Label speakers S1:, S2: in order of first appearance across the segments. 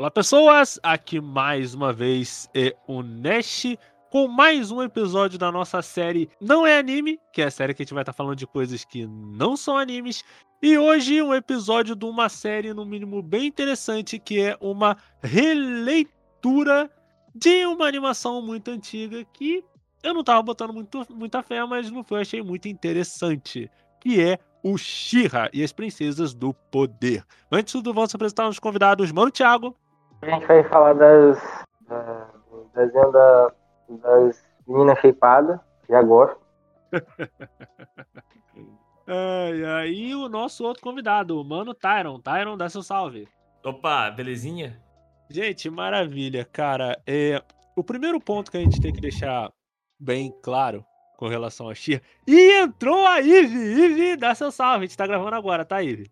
S1: Olá pessoas, aqui mais uma vez é o Nash com mais um episódio da nossa série Não é Anime, que é a série que a gente vai estar falando de coisas que não são animes, e hoje um episódio de uma série no mínimo bem interessante, que é uma releitura de uma animação muito antiga que eu não tava botando muita fé, mas no fim eu achei muito interessante, que é o She-Ra e as Princesas do Poder. Antes de tudo, vamos apresentar os convidados, Mano Thiago.
S2: A gente vai falar do desenho das meninas shapeadas, já gosto.
S1: E o nosso outro convidado, o Mano Tyron. Tyron, dá seu salve.
S3: Opa, belezinha?
S1: Gente, maravilha, cara. O primeiro ponto que a gente tem que deixar bem claro com relação a She-Ra. E entrou a Ivy! Ivy, dá seu salve. A gente tá gravando agora, tá, Ivy?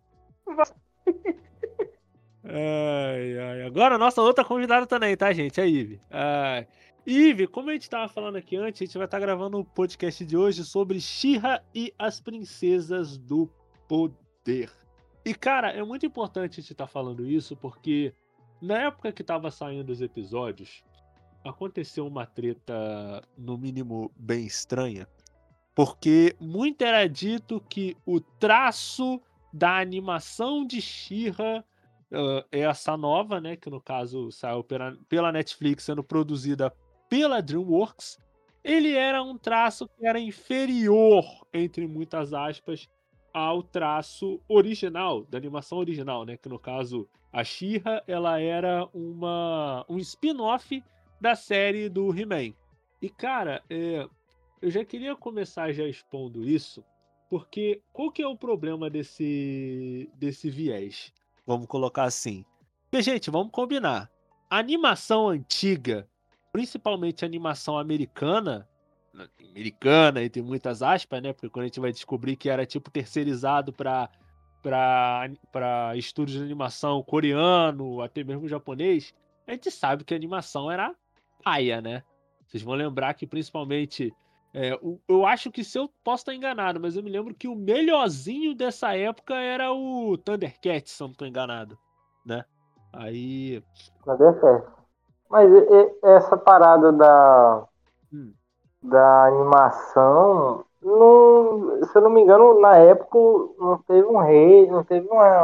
S1: Agora a nossa outra convidada também, tá, gente? A Ivy. Ivy, como a gente tava falando aqui antes, a gente vai estar gravando o podcast de hoje sobre She-Ra e as Princesas do Poder. E, cara, é muito importante a gente estar falando isso, porque na época que tava saindo os episódios, aconteceu uma treta, no mínimo, bem estranha, porque muito era dito que o traço da animação de She-Ra, essa nova, né, que no caso saiu pela Netflix, sendo produzida pela DreamWorks, ele era um traço que era inferior, entre muitas aspas, ao traço original, da animação original, né, que no caso a She-Ra, ela era um spin-off da série do He-Man. E cara, eu já queria começar já expondo isso, porque qual que é o problema desse viés? Vamos colocar assim. Porque, gente, vamos combinar. A animação antiga, principalmente a animação americana, entre muitas aspas, né? Porque quando a gente vai descobrir que era tipo terceirizado para estúdios de animação coreano, até mesmo japonês, a gente sabe que a animação era paia, né? Vocês vão lembrar que principalmente eu acho que, se eu posso estar enganado, mas eu me lembro que o melhorzinho dessa época era o Thundercats, se eu não estou enganado, né? Aí...
S2: Thundercats. Mas essa parada da animação, não, se eu não me engano, na época não teve um rei, não teve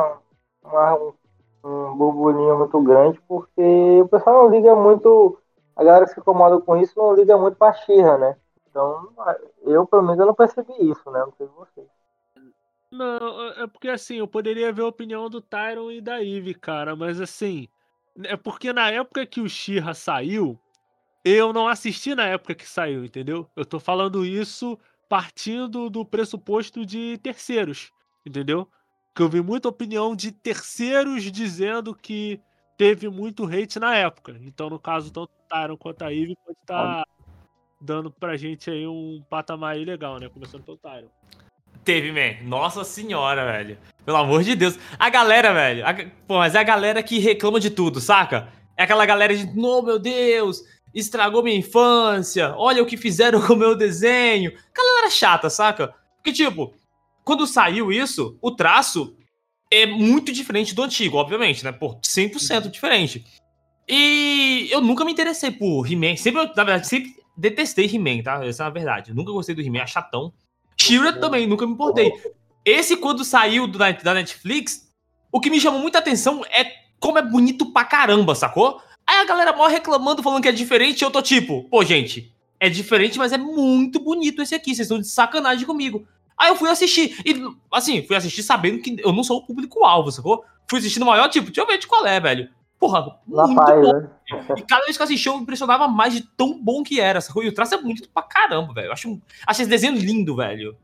S2: um burburinho muito grande, porque o pessoal não liga muito, a galera que se incomoda com isso não liga muito pra She-Ra, né? Então, eu pelo menos eu não percebi isso, né? Não sei vocês.
S1: Não, é porque assim, eu poderia ver a opinião do Tyron e da Ivy, cara, mas assim, é porque na época que o She-Ra saiu, eu não assisti na época que saiu, entendeu? Eu tô falando isso partindo do pressuposto de terceiros, entendeu? Que eu vi muita opinião de terceiros dizendo que teve muito hate na época. Então, no caso, tanto o Tyron quanto a Ivy pode estar dando pra gente aí um patamar aí legal, né? Começando pelo Tyron.
S3: Teve, man. Nossa senhora, velho. Pelo amor de Deus. A galera, velho. Pô, mas é a galera que reclama de tudo, saca? É aquela galera de, oh, meu Deus, estragou minha infância. Olha o que fizeram com o meu desenho. Galera chata, saca? Porque, tipo, quando saiu isso, o traço é muito diferente do antigo, obviamente, né? Pô, 100% diferente. E eu nunca me interessei por He-Man. Na verdade, sempre detestei He-Man, tá? Essa é a verdade. Eu nunca gostei do He-Man, é chatão. She-Ra também, nunca me importei. Esse, quando saiu da Netflix, o que me chamou muita atenção é como é bonito pra caramba, sacou? Aí a galera mó reclamando, falando que é diferente, e eu tô tipo, pô, gente, é diferente, mas é muito bonito esse aqui, vocês estão de sacanagem comigo. Aí eu fui assistir, e assim, fui assistir sabendo que eu não sou o público-alvo, sacou? Fui assistir no maior tipo, deixa eu ver de qual é, velho. Porra,
S2: Na
S3: muito
S2: paz,
S3: bom.
S2: né?
S3: E cada vez que eu assistia, eu me impressionava mais de tão bom que era, sacou? E o traço é bonito pra caramba, velho. Eu acho esse desenho lindo, velho.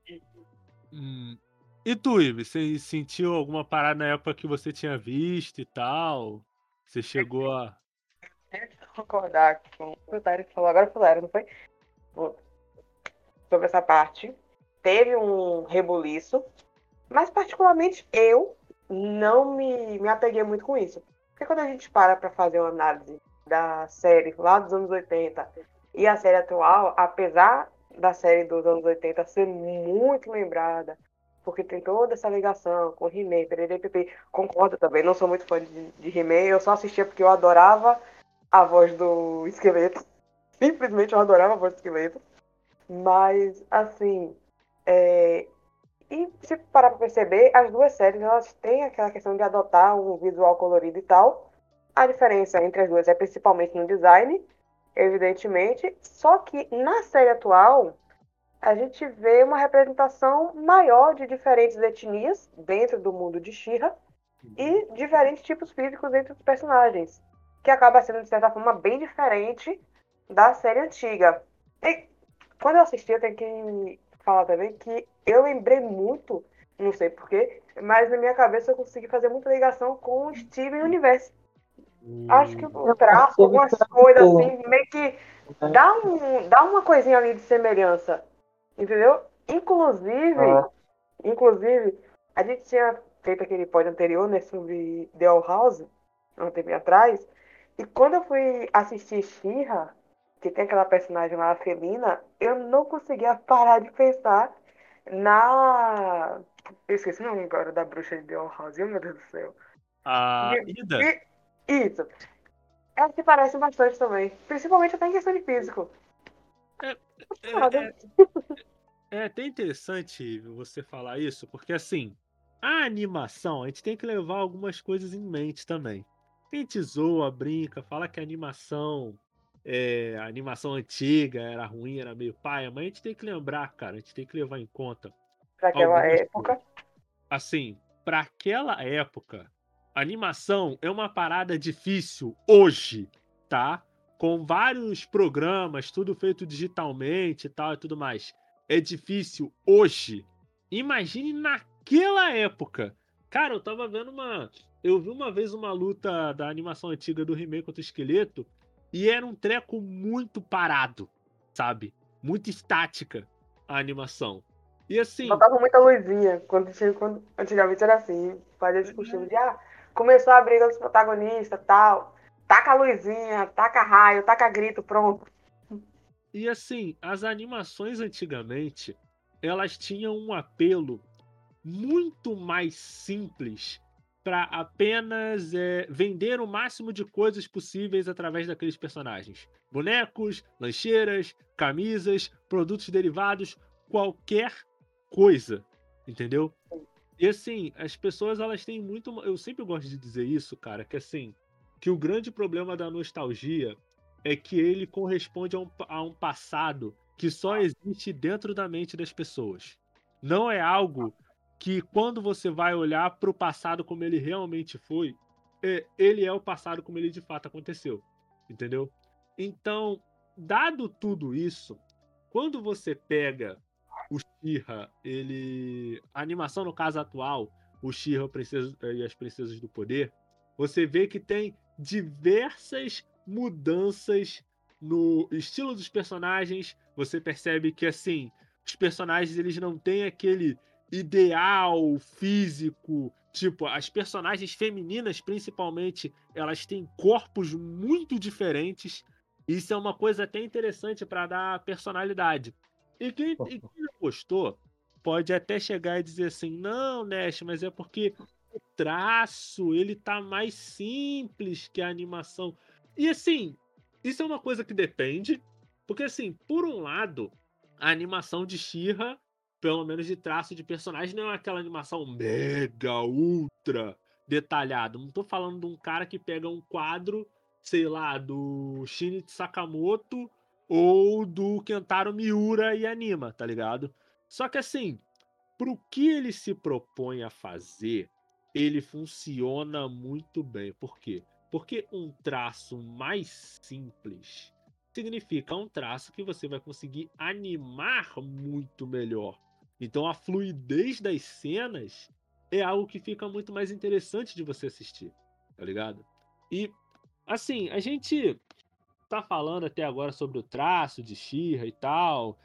S1: E tu, Ivy, você sentiu alguma parada na época que você tinha visto e tal? Você chegou a...
S4: Tenho que concordar com o que o Tyron falou. Agora foi o Tyron, não foi? Sobre essa parte. Teve um rebuliço, mas particularmente eu não me apeguei muito com isso. Porque quando a gente para fazer uma análise da série lá dos anos 80 e a série atual, apesar da série dos anos 80 ser muito lembrada porque tem toda essa ligação com He-Man, perere, pepe. Concordo também, não sou muito fã de He-Man, eu só assistia porque eu adorava a voz do esqueleto. Simplesmente eu adorava a voz do esqueleto. Mas, assim, e se parar pra perceber, as duas séries, elas têm aquela questão de adotar um visual colorido e tal. A diferença entre as duas é principalmente no design, evidentemente. Só que na série atual, a gente vê uma representação maior de diferentes etnias dentro do mundo de She-Ra e diferentes tipos físicos entre os personagens, que acaba sendo, de certa forma, bem diferente da série antiga. E quando eu assisti, eu tenho que falar também que eu lembrei muito, não sei porquê, mas na minha cabeça eu consegui fazer muita ligação com o Steven Universe. Acho que o traço, algumas coisas assim, meio que dá uma coisinha ali de semelhança. Entendeu? Inclusive, a gente tinha feito aquele pod anterior, né, sobre The Owl House, um tempo atrás, e quando eu fui assistir She-Ra, que tem aquela personagem lá, a Felina, eu não conseguia parar de pensar na... Eu esqueci o nome agora da bruxa de The Owl House, meu Deus do céu.
S1: A Ida?
S4: Isso. Elas se parecem bastante também, principalmente até em questão de físico.
S1: É até interessante você falar isso, porque assim, a animação, a gente tem que levar algumas coisas em mente também. A gente zoa, brinca, fala que a animação antiga era ruim, era meio paia, mas a gente tem que lembrar, cara, a gente tem que levar em conta
S4: Pra aquela
S1: algumas
S4: época.
S1: coisas. Assim, pra aquela época, a animação é uma parada difícil hoje, tá? Com vários programas, tudo feito digitalmente e tal e tudo mais. É difícil hoje. Imagine naquela época. Cara, eu vi uma vez uma luta da animação antiga do He-Man contra o Esqueleto e era um treco muito parado, sabe? Muito estática a animação. E assim,
S4: Botava muita luzinha. Quando antigamente era assim. Fazia esse costume de, começou a briga dos protagonistas, tal. Taca a luzinha, taca raio, taca grito, pronto.
S1: E assim, as animações antigamente, elas tinham um apelo muito mais simples para apenas vender o máximo de coisas possíveis através daqueles personagens. Bonecos, lancheiras, camisas, produtos derivados, qualquer coisa, entendeu? E assim, as pessoas elas têm muito... Eu sempre gosto de dizer isso, cara, que assim, que o grande problema da nostalgia é que ele corresponde a um passado que só existe dentro da mente das pessoas. Não é algo que quando você vai olhar para o passado como ele realmente foi, ele é o passado como ele de fato aconteceu, entendeu? Então, dado tudo isso, quando você pega o She-Ra, a animação no caso atual, o She-Ra e as Princesas do Poder, você vê que tem diversas mudanças no estilo dos personagens. Você percebe que assim, os personagens eles não têm aquele ideal físico, tipo, as personagens femininas principalmente, elas têm corpos muito diferentes. Isso é uma coisa até interessante para dar personalidade. E quem não gostou pode até chegar e dizer assim, não, Nash, mas é porque o traço, ele tá mais simples que a animação. E assim, isso é uma coisa que depende, porque assim, por um lado, a animação de She-Ra, pelo menos de traço de personagem, não é aquela animação mega, ultra detalhada. Não tô falando de um cara que pega um quadro, sei lá, do Shinichi Sakamoto ou do Kentaro Miura e anima, tá ligado? Só que assim, pro que ele se propõe a fazer, ele funciona muito bem. Por quê? Porque um traço mais simples significa um traço que você vai conseguir animar muito melhor. Então a fluidez das cenas é algo que fica muito mais interessante de você assistir, tá ligado? E assim, a gente tá falando até agora sobre o traço de She-Ra e tal.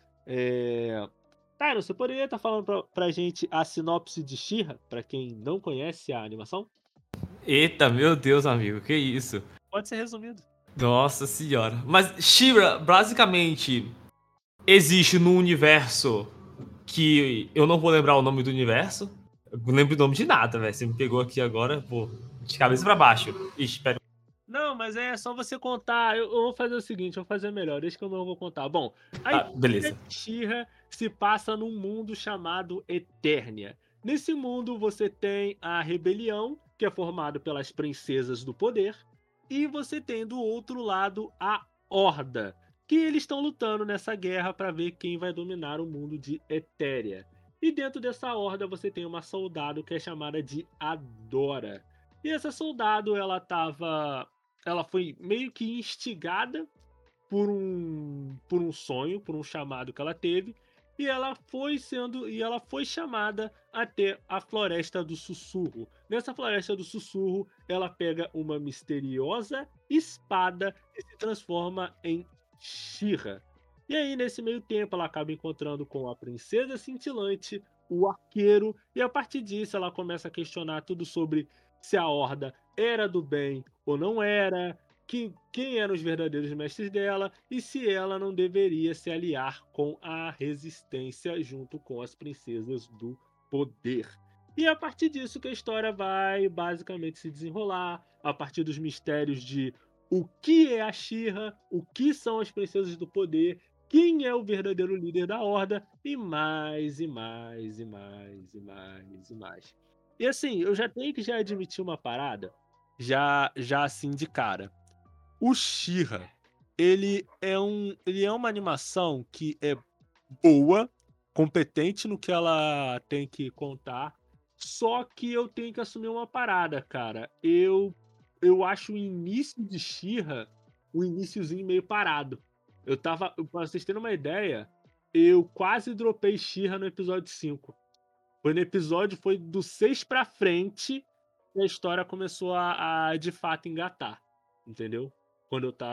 S1: Tyron, você poderia estar falando pra gente a sinopse de She-Ra, pra quem não conhece a animação?
S3: Eita, meu Deus, amigo, que isso?
S1: Pode ser resumido.
S3: Nossa senhora. Mas She-Ra, basicamente, existe no universo que eu não vou lembrar o nome do universo. Eu não lembro o nome de nada, velho. Você me pegou aqui agora, pô, de cabeça pra baixo. Ixi, pera.
S1: Não, mas é só você contar. Eu vou fazer o seguinte, eu vou fazer melhor. Deixa que eu não vou contar. Bom, a
S3: Ah, beleza.
S1: She-Ra se passa num mundo chamado Eternia. Nesse mundo você tem a rebelião, que é formado pelas princesas do poder, e você tem do outro lado a Horda, que eles estão lutando nessa guerra para ver quem vai dominar o mundo de Etéria. E dentro dessa Horda você tem uma soldado que é chamada de Adora. E essa soldado, ela foi meio que instigada por um sonho, por um chamado que ela teve, e ela foi chamada até a Floresta do Sussurro. Nessa Floresta do Sussurro, ela pega uma misteriosa espada e se transforma em She-Ra. E aí, nesse meio tempo, ela acaba encontrando com a Princesa Cintilante, o Arqueiro, e a partir disso ela começa a questionar tudo sobre se a Horda era do bem ou não era, quem eram os verdadeiros mestres dela e se ela não deveria se aliar com a resistência junto com as princesas do poder. E a partir disso que a história vai basicamente se desenrolar, a partir dos mistérios de o que é a She-Ra, o que são as princesas do poder, quem é o verdadeiro líder da Horda, e mais, e mais, e mais, e mais, e mais. E assim, eu já tenho que admitir uma parada, já assim de cara. O She-Ra, ele é uma animação que é boa, competente no que ela tem que contar, só que eu tenho que assumir uma parada, cara. Eu acho o início de She-Ra um iniciozinho meio parado. Pra vocês terem uma ideia, eu quase dropei She-Ra no episódio 5. Foi do 6 pra frente que a história começou a de fato engatar, entendeu? Quando eu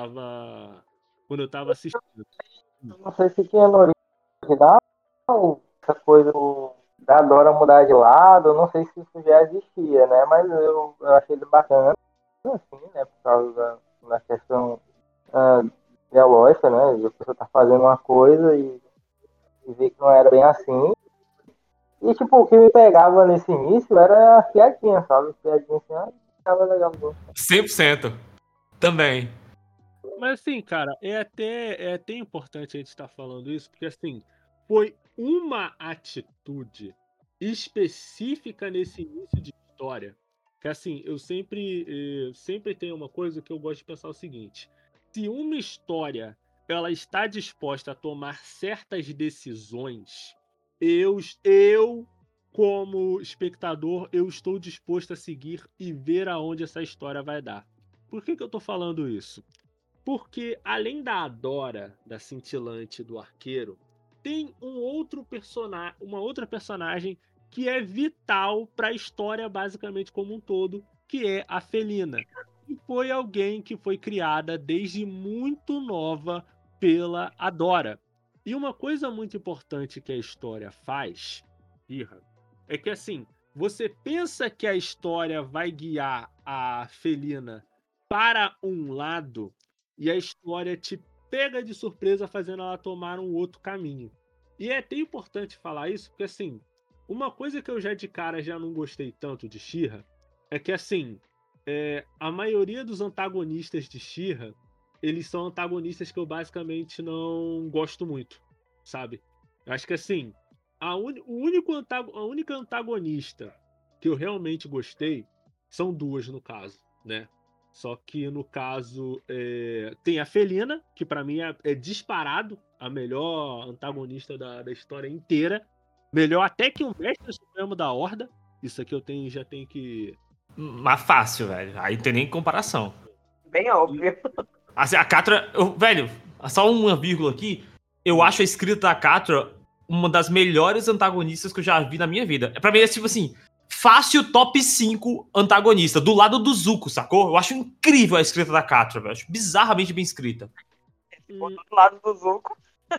S1: tava assistindo.
S2: Não sei se tinha no original essa coisa da Dora mudar de lado, eu não sei se isso já existia, né? Mas eu achei ele bacana, assim, né? Por causa da questão biológica, né? A pessoa tá fazendo uma coisa e ver que não era bem assim. E, tipo, o que me pegava nesse início era a piadinha, sabe? Piadinha assim, tava legal.
S3: 100%. Também.
S1: Mas assim, cara, é até importante a gente estar falando isso, porque assim, foi uma atitude específica nesse início de história, que assim, eu sempre tenho uma coisa que eu gosto de pensar o seguinte: se uma história ela está disposta a tomar certas decisões, eu como espectador, eu estou disposto a seguir e ver aonde essa história vai dar. Por que eu tô falando isso? Porque além da Adora, da Cintilante, do Arqueiro, tem uma outra personagem que é vital para a história basicamente como um todo, que é a Felina. E foi alguém que foi criada desde muito nova pela Adora. E uma coisa muito importante que a história faz, Irra, é que assim, você pensa que a história vai guiar a Felina para um lado, e a história te pega de surpresa fazendo ela tomar um outro caminho. E é até importante falar isso, porque assim, uma coisa que eu já de cara já não gostei tanto de She-Ra é que assim, a maioria dos antagonistas de She-Ra, eles são antagonistas que eu basicamente não gosto muito, sabe? Eu acho que assim, a única antagonista que eu realmente gostei são duas no caso, né? Só que no caso tem a Felina, que pra mim é disparado a melhor antagonista da história inteira. Melhor até que o Mestre Supremo da Horda. Isso aqui já tenho que.
S3: Mas fácil, velho. Aí não tem nem comparação.
S4: Bem óbvio.
S3: Assim, a Catra, velho, só uma vírgula aqui. Eu acho a escrita da Catra uma das melhores antagonistas que eu já vi na minha vida. Pra mim é tipo assim, fácil top 5 antagonista, do lado do Zuko, sacou? Eu acho incrível a escrita da Catra, velho. Acho bizarramente bem escrita.
S4: Do lado do Zuko.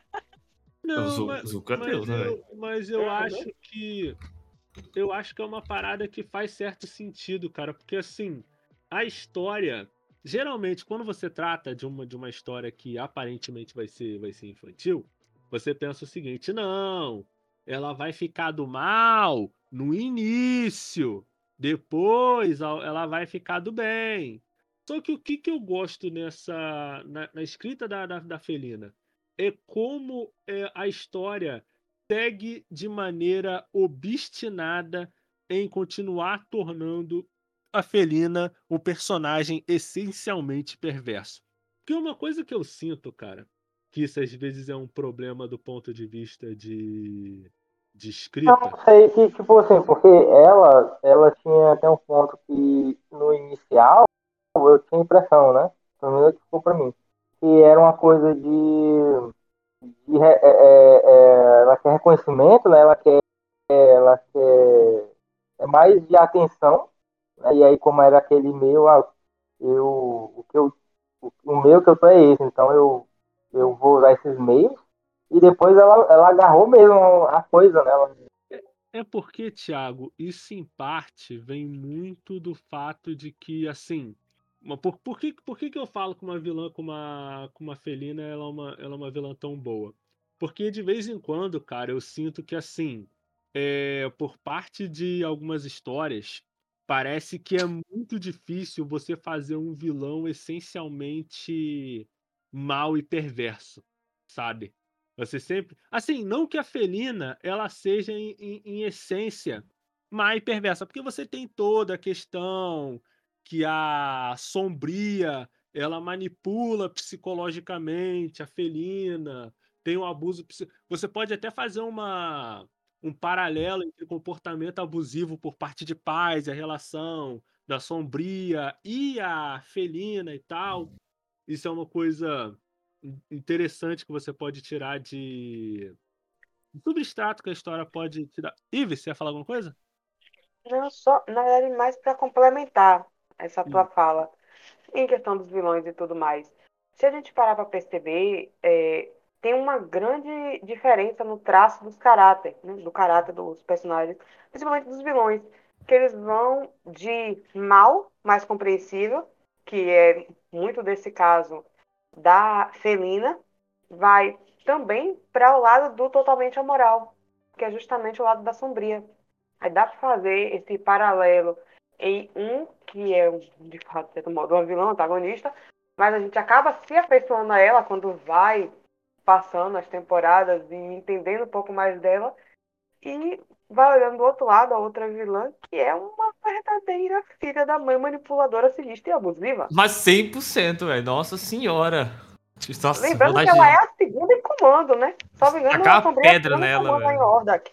S1: Não,
S3: O Zuko é Deus, né, velho?
S1: mas eu acho que. Eu acho que é uma parada que faz certo sentido, cara. Porque assim, a história. Geralmente, quando você trata de uma história que aparentemente vai ser infantil, você pensa o seguinte: não, ela vai ficar do mal no início, depois ela vai ficar do bem. Só que o que eu gosto na escrita da Felina é como a história segue de maneira obstinada em continuar tornando a Felina um personagem essencialmente perverso. Porque uma coisa que eu sinto, cara, que isso às vezes é um problema do ponto de vista de escrita.
S2: Não sei que, tipo assim, porque ela tinha até um ponto que no inicial eu tinha a impressão, né? Pelo menos ficou pra mim. Que era uma coisa ela quer reconhecimento, né? Ela quer mais de atenção, né? E aí como era aquele meu, o meu que eu tô é esse, então eu vou usar esses meios. E depois ela agarrou mesmo a coisa, né?
S1: É porque, Thiago, isso em parte vem muito do fato de que, assim. Por que eu falo que uma vilã com uma felina ela é uma vilã tão boa? Porque de vez em quando, cara, eu sinto que, assim, por parte de algumas histórias, parece que é muito difícil você fazer um vilão essencialmente mau e perverso, sabe? Você sempre. Assim, não que a felina ela seja em essência má e perversa, porque você tem toda a questão que a sombria ela manipula psicologicamente a felina, tem um abuso. Você pode até fazer um paralelo entre comportamento abusivo por parte de pais, a relação da sombria e a felina e tal. Isso é uma coisa interessante que você pode tirar de substrato que a história pode te dar. Ives, você ia falar alguma coisa?
S4: Não, só, na verdade, mais para complementar essa tua
S1: Hum.
S4: fala, em questão dos vilões e tudo mais. Se a gente parar para perceber, tem uma grande diferença no traço dos caráter, né, do caráter dos personagens, principalmente dos vilões, que eles vão de mal, mais compreensível, que é muito desse caso da Felina, vai também para o lado do totalmente amoral, que é justamente o lado da sombria. Aí dá para fazer esse paralelo em um que é, de fato, de certo modo, uma vilã antagonista, mas a gente acaba se afeiçoando a ela quando vai passando as temporadas e entendendo um pouco mais dela, e vai olhando do outro lado a outra vilã, que é uma verdadeira filha da mãe manipuladora, sinistra e abusiva.
S3: Mas 100%, velho. Nossa senhora. Nossa,
S4: Lembrando que
S3: vontade
S4: ela é
S3: de
S4: a segunda em comando, né? Só me engano,
S3: tacar
S4: a
S3: uma
S4: sombria é a
S3: pedra
S4: segunda em
S3: nela,
S4: comando lá em
S3: velho.
S4: Hordak.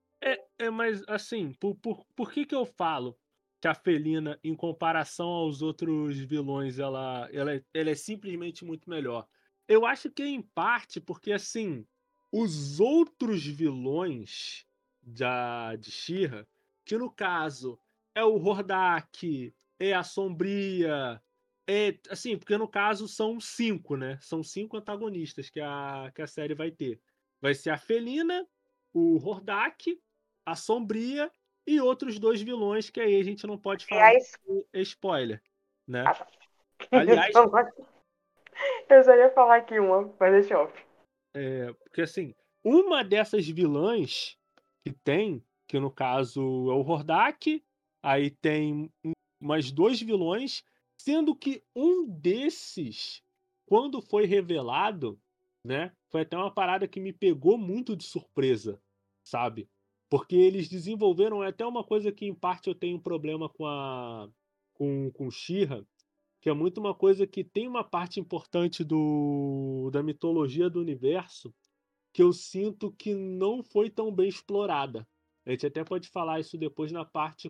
S1: Mas assim, por que eu falo que a Felina, em comparação aos outros vilões, ela é simplesmente muito melhor? Eu acho que é em parte porque, assim, os outros vilões de She-Ra, que no caso é o Hordak, é a Sombria, assim, porque no caso são 5, né? São 5 antagonistas que a série vai ter. Vai ser a Felina, o Hordak, a Sombria e outros 2 vilões que aí a gente não pode
S4: E
S1: falar
S4: aí,
S1: porque é spoiler, né?
S4: ah, tá.
S1: Aliás,
S4: Eu só ia falar aqui uma, mas deixa eu.
S1: porque assim, uma dessas vilãs que tem, que no caso é o Hordak, aí tem mais 2 vilões, sendo que um desses, quando foi revelado, né, foi até uma parada que me pegou muito de surpresa, sabe? Porque eles desenvolveram até uma coisa que em parte eu tenho um problema com She-Ra, que é muito uma coisa que tem uma parte importante da mitologia do universo que eu sinto que não foi tão bem explorada. A gente até pode falar isso depois na parte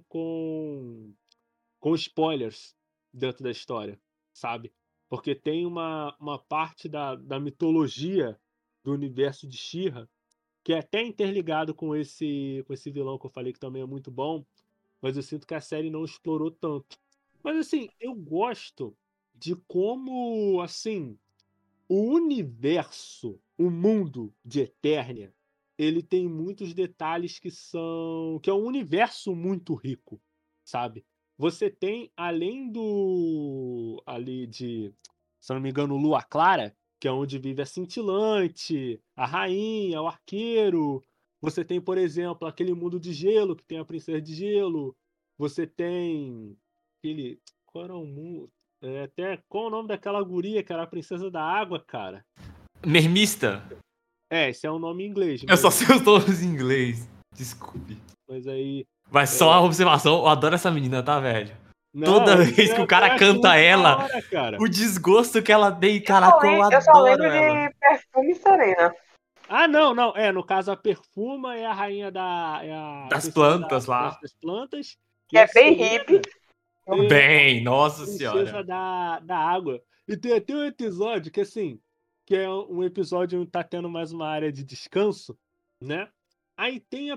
S1: com spoilers dentro da história, sabe? Porque tem uma parte da mitologia do universo de She-Ra que é até interligado com esse vilão que eu falei que também é muito bom, mas eu sinto que a série não explorou tanto. Mas assim, eu gosto de como, assim, o universo, o mundo de Eternia, ele tem muitos detalhes que é um universo muito rico, sabe? Você tem, além do ali de, se eu não me engano, Lua Clara, que é onde vive a Cintilante, a Rainha, o Arqueiro, Você tem, por exemplo, aquele mundo de gelo, que tem a princesa de gelo. Você tem aquele. Qual era o mundo? Qual é o nome daquela guria que era a princesa da água, cara?
S3: Mermista?
S1: Esse é o nome em inglês,
S3: Eu só sei os nomes em inglês. Desculpe.
S1: mas aí.
S3: Mas só uma observação, eu adoro essa menina, tá, velho?
S1: Não,
S3: Toda vez que o cara
S1: eu acho
S3: canta
S1: muito da
S3: ela,
S1: hora, cara.
S3: o desgosto que ela tem, caraca, eu
S4: Eu só
S3: adoro
S4: lembro
S3: ela.
S4: de Perfume Serena.
S1: Ah, não. No caso, a Perfuma é a rainha
S3: Das
S1: princesa
S3: plantas lá.
S1: das plantas.
S4: Que é
S1: a
S4: bem
S1: Serena
S4: hippie.
S1: é
S3: Bem, nossa
S1: princesa
S3: senhora.
S1: da água. E tem até um episódio que, assim, que é um episódio onde tá tendo mais uma área de descanso, né? Aí tem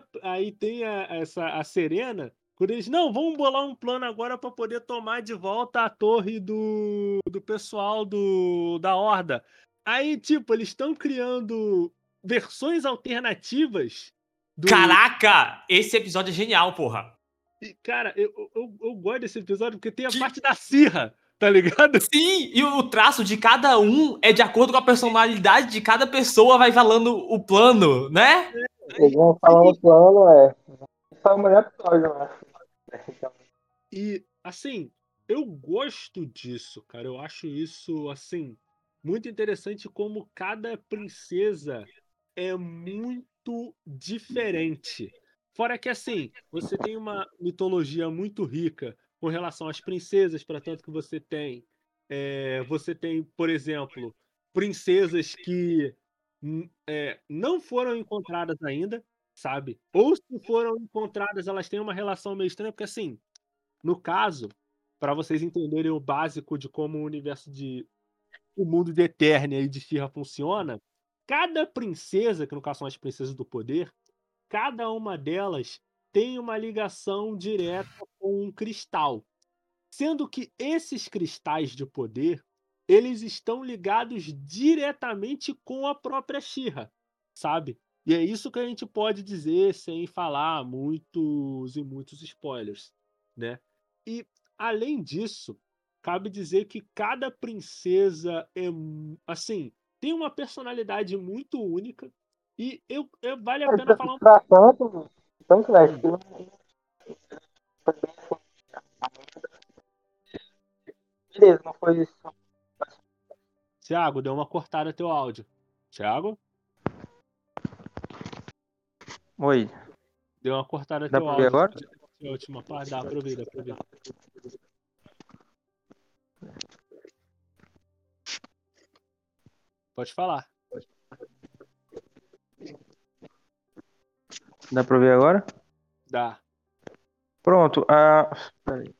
S1: a Serena, quando eles, não, vamos bolar um plano agora para poder tomar de volta a torre do pessoal da Horda. Aí, tipo, eles estão criando versões alternativas do...
S3: Caraca, esse episódio é genial, porra.
S1: E, cara, eu gosto desse episódio porque tem a parte da Sirra, tá ligado?
S3: Sim, e o traço de cada um é de acordo com a personalidade de cada pessoa, vai falando o plano, né?
S2: Eles vão falando o plano, Isso é o melhor episódio, eu acho.
S1: E, assim, eu gosto disso, cara. Eu acho isso, assim, muito interessante como cada princesa é muito diferente. Fora que, assim, você tem uma mitologia muito rica com relação às princesas, para tanto que você tem, por exemplo, princesas que não foram encontradas ainda, sabe? Ou se foram encontradas, elas têm uma relação meio estranha, porque, assim, no caso, para vocês entenderem o básico de como o mundo de Eternia e de She-Ra funciona, cada princesa, que no caso são as princesas do poder, cada uma delas tem uma ligação direta com um cristal. Sendo que esses cristais de poder, eles estão ligados diretamente com a própria She-Ra, sabe? E é isso que a gente pode dizer sem falar muitos e muitos spoilers, né? E, além disso, cabe dizer que cada princesa assim, tem uma personalidade muito única e vale a pena falar
S2: Pra tanto, velho, que foi bem assim. Beleza, não foi isso.
S1: Thiago, deu uma cortada teu áudio. Thiago?
S2: Oi,
S1: Deu uma cortada
S2: dá
S1: teu
S2: pra ver
S1: áudio.
S2: agora?
S1: A última parte, dá pra ouvir, dá pra ouvir. Pode falar.
S2: Dá pra ver agora?
S1: Dá.
S2: Pronto. Peraí.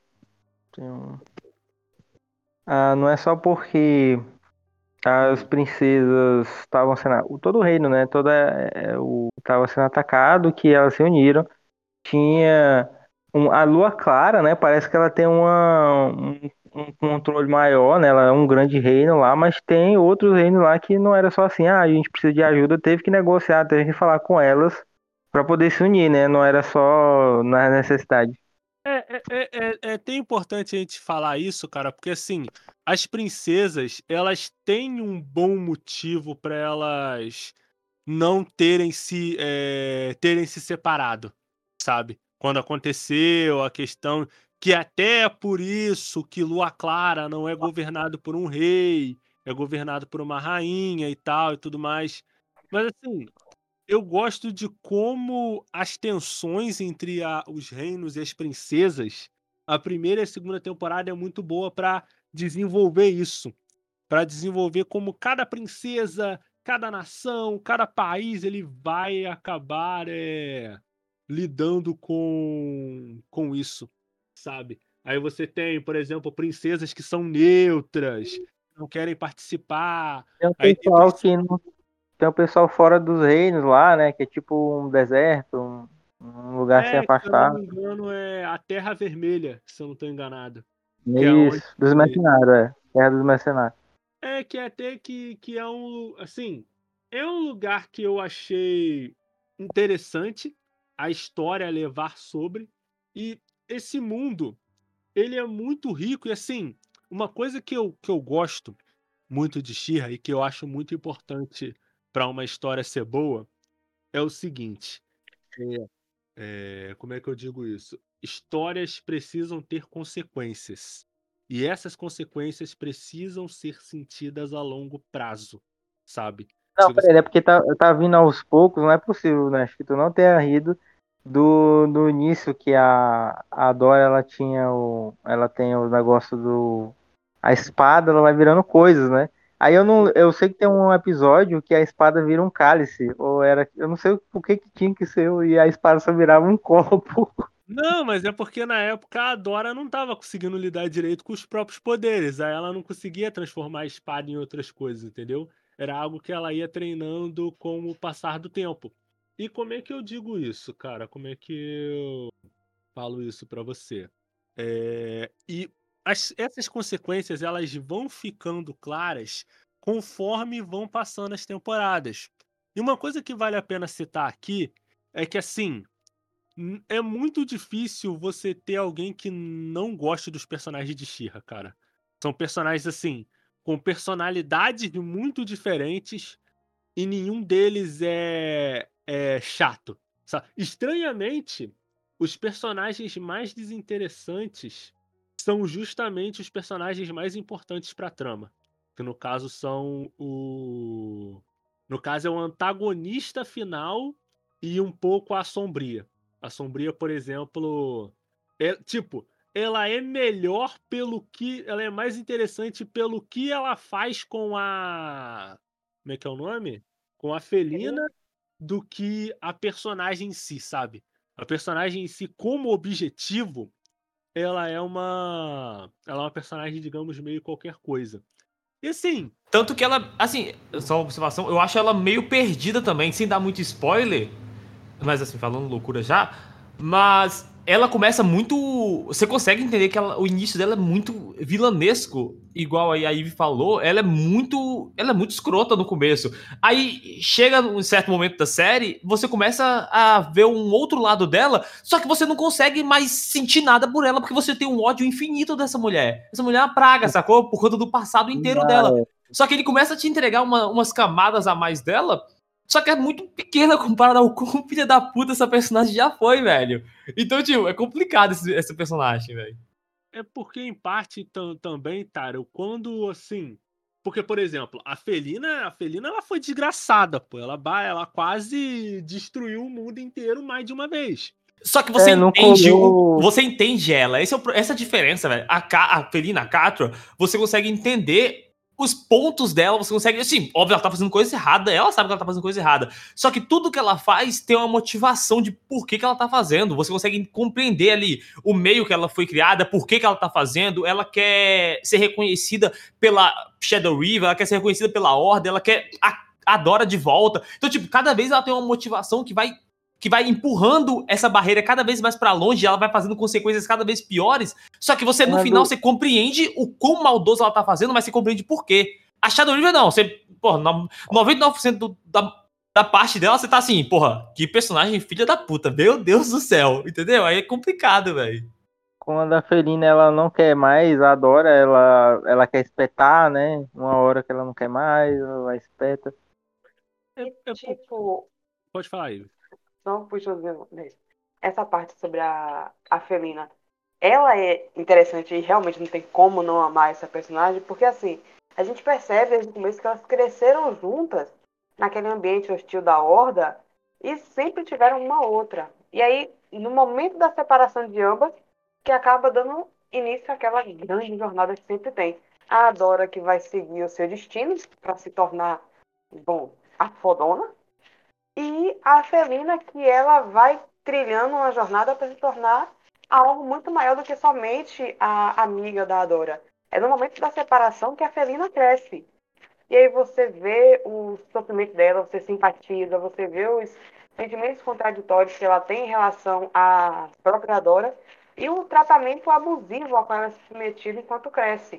S2: Não é só porque as princesas estavam sendo. Todo o reino, né? Estava sendo atacado que elas se uniram. Tinha a Lua Clara, né? Parece que ela tem um controle maior, né? Ela é um grande reino lá, mas tem outros reinos lá que não era só assim, a gente precisa de ajuda, teve que negociar, teve que falar com elas para poder se unir, né? Não era só na necessidade.
S1: É até importante a gente falar isso, cara, porque assim, as princesas, elas têm um bom motivo para elas não terem se separado, sabe? Quando aconteceu a questão que até é por isso que Lua Clara não é governado por um rei, é governado por uma rainha e tal e tudo mais. Mas assim, eu gosto de como as tensões entre os reinos e as princesas, a primeira e a segunda temporada é muito boa para desenvolver isso, para desenvolver como cada princesa, cada nação, cada país ele vai acabar lidando com isso, sabe? Aí você tem, por exemplo, princesas que são neutras, não querem participar.
S2: Tem um
S1: Aí tem
S2: pessoal que não... Tem um pessoal fora dos reinos lá, né? Que é tipo um deserto, um lugar assim
S1: que, se eu não
S2: afastado.
S1: me engano, é a Terra Vermelha, se eu não estou enganado. Que é onde.
S2: Isso, dos mercenários, Terra dos mercenários.
S1: Que é até que é um. Assim, é um lugar que eu achei interessante a história levar sobre. E esse mundo, ele é muito rico. E assim, uma coisa que eu gosto muito de She-Ra e que eu acho muito importante para uma história ser boa é o seguinte. Como é que eu digo isso? Histórias precisam ter consequências. E essas consequências precisam ser sentidas a longo prazo, sabe?
S2: Não,
S1: Se você...
S2: peraí, é porque tá vindo aos poucos, não é possível, né? Acho que tu não tenha rido do início que a Dora, ela tem o negócio a espada, ela vai virando coisas, né? Aí eu sei que tem um episódio que a espada vira um cálice, eu não sei por que tinha que ser, e a espada só virava um copo.
S1: Não, mas é porque na época a Dora não estava conseguindo lidar direito com os próprios poderes. Aí ela não conseguia transformar a espada em outras coisas, entendeu? Era algo que ela ia treinando com o passar do tempo. E como é que eu digo isso, cara? Como é que eu falo isso pra você? E essas consequências elas vão ficando claras conforme vão passando as temporadas. E uma coisa que vale a pena citar aqui é que assim. É muito difícil você ter alguém que não goste dos personagens de She-Ra, cara. São personagens, assim, com personalidades muito diferentes e nenhum deles é chato. Estranhamente, os personagens mais desinteressantes são justamente os personagens mais importantes pra trama. Que no caso são o. No caso, é o antagonista final e um pouco a Sombria. A Sombria, por exemplo, ela é melhor pelo que. Ela é mais interessante pelo que ela faz com a. Como é que é o nome? Com a Felina do que a personagem em si, sabe? A personagem em si, como objetivo, ela é uma personagem, digamos, meio qualquer coisa. E assim,
S3: Tanto que ela, assim, só uma observação, eu acho ela meio perdida também, sem dar muito spoiler, mas assim, falando loucura já, mas ela começa muito. Você consegue entender que o início dela é muito vilanesco, igual aí a Ivy falou, ela é muito. Ela é muito escrota no começo. Aí chega num certo momento da série, você começa a ver um outro lado dela, só que você não consegue mais sentir nada por ela, porque você tem um ódio infinito dessa mulher. Essa mulher é uma praga, sacou? Por conta do passado inteiro dela. Só que ele começa a te entregar umas camadas a mais dela. Só que é muito pequena comparada ao quão filha da puta essa personagem já foi, velho. Então, tipo, é complicado esse personagem, velho.
S1: é porque em parte também, Taro, quando assim. Porque, por exemplo, a Felina ela foi desgraçada, pô. Ela quase destruiu o mundo inteiro mais de uma vez.
S3: Só que você
S2: Não
S3: entende
S2: colou.
S3: você entende ela. Essa é a diferença, velho. A Felina, a Catra, você consegue entender os pontos dela, você consegue. Assim, óbvio, ela tá fazendo coisa errada, ela sabe que ela tá fazendo coisa errada. Só que tudo que ela faz tem uma motivação de por que ela tá fazendo. Você consegue compreender ali o meio que ela foi criada, por que ela tá fazendo. Ela quer ser reconhecida pela Shadow River, ela quer ser reconhecida pela Ordem, ela quer a Dora de volta. Então, tipo, cada vez ela tem uma motivação que vai empurrando essa barreira cada vez mais pra longe, ela vai fazendo consequências cada vez piores, só que você, no final, você compreende o quão maldoso ela tá fazendo, mas você compreende por quê. A Shadow River, não. Você, porra, 99% da parte dela, você tá assim, porra, que personagem filha da puta, meu Deus do céu, entendeu? Aí é complicado, velho.
S2: Quando a Felina ela não quer mais, a Dora ela quer espetar, né? Uma hora que ela não quer mais, ela espeta.
S4: Tipo,
S1: Pode falar aí.
S4: não puxa essa parte sobre a Felina. Ela é interessante e realmente não tem como não amar essa personagem, porque assim, a gente percebe desde o começo que elas cresceram juntas naquele ambiente hostil da Horda e sempre tiveram uma outra. E aí, no momento da separação de ambas, que acaba dando início àquela grande jornada que sempre tem. A Dora que vai seguir o seu destino para se tornar, bom, a fodona, e a Felina que ela vai trilhando uma jornada para se tornar algo muito maior do que somente a amiga da Dora. É no momento da separação que a Felina cresce. E aí você vê o sofrimento dela, você simpatiza, você vê os sentimentos contraditórios que ela tem em relação à própria Dora e o tratamento abusivo ao qual ela se submetida enquanto cresce.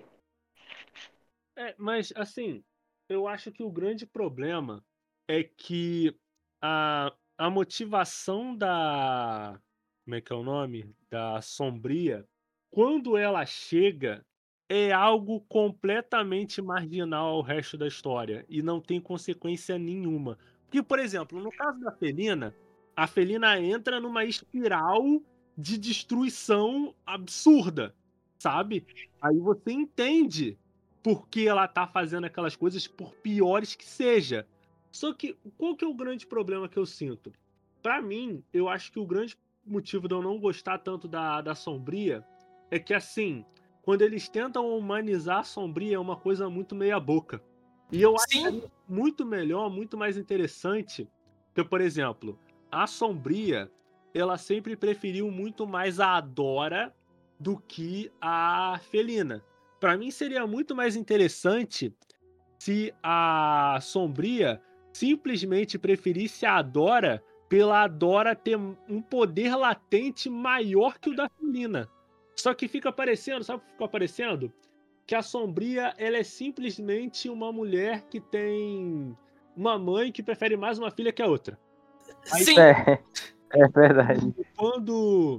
S1: Mas assim, eu acho que o grande problema é que a motivação da. Como é que é o nome? Da Sombria, quando ela chega, é algo completamente marginal ao resto da história e não tem consequência nenhuma. Porque, por exemplo, no caso da Felina, a Felina entra numa espiral de destruição absurda, sabe? Aí você entende por que ela tá fazendo aquelas coisas, por piores que seja. Só que, qual que é o grande problema que eu sinto? Pra mim, eu acho que o grande motivo de eu não gostar tanto da Sombria é que, assim, quando eles tentam humanizar a Sombria, é uma coisa muito meia boca. E eu acho muito melhor, muito mais interessante que, por exemplo, a Sombria, ela sempre preferiu muito mais a Adora do que a Felina. Pra mim seria muito mais interessante se a Sombria simplesmente preferisse a Adora pela Adora ter um poder latente maior que o da Felina. Só que fica parecendo, sabe o que fica parecendo? Que a Sombria, ela é simplesmente uma mulher que tem uma mãe que prefere mais uma filha que a outra.
S3: Sim.
S2: É verdade.
S1: Quando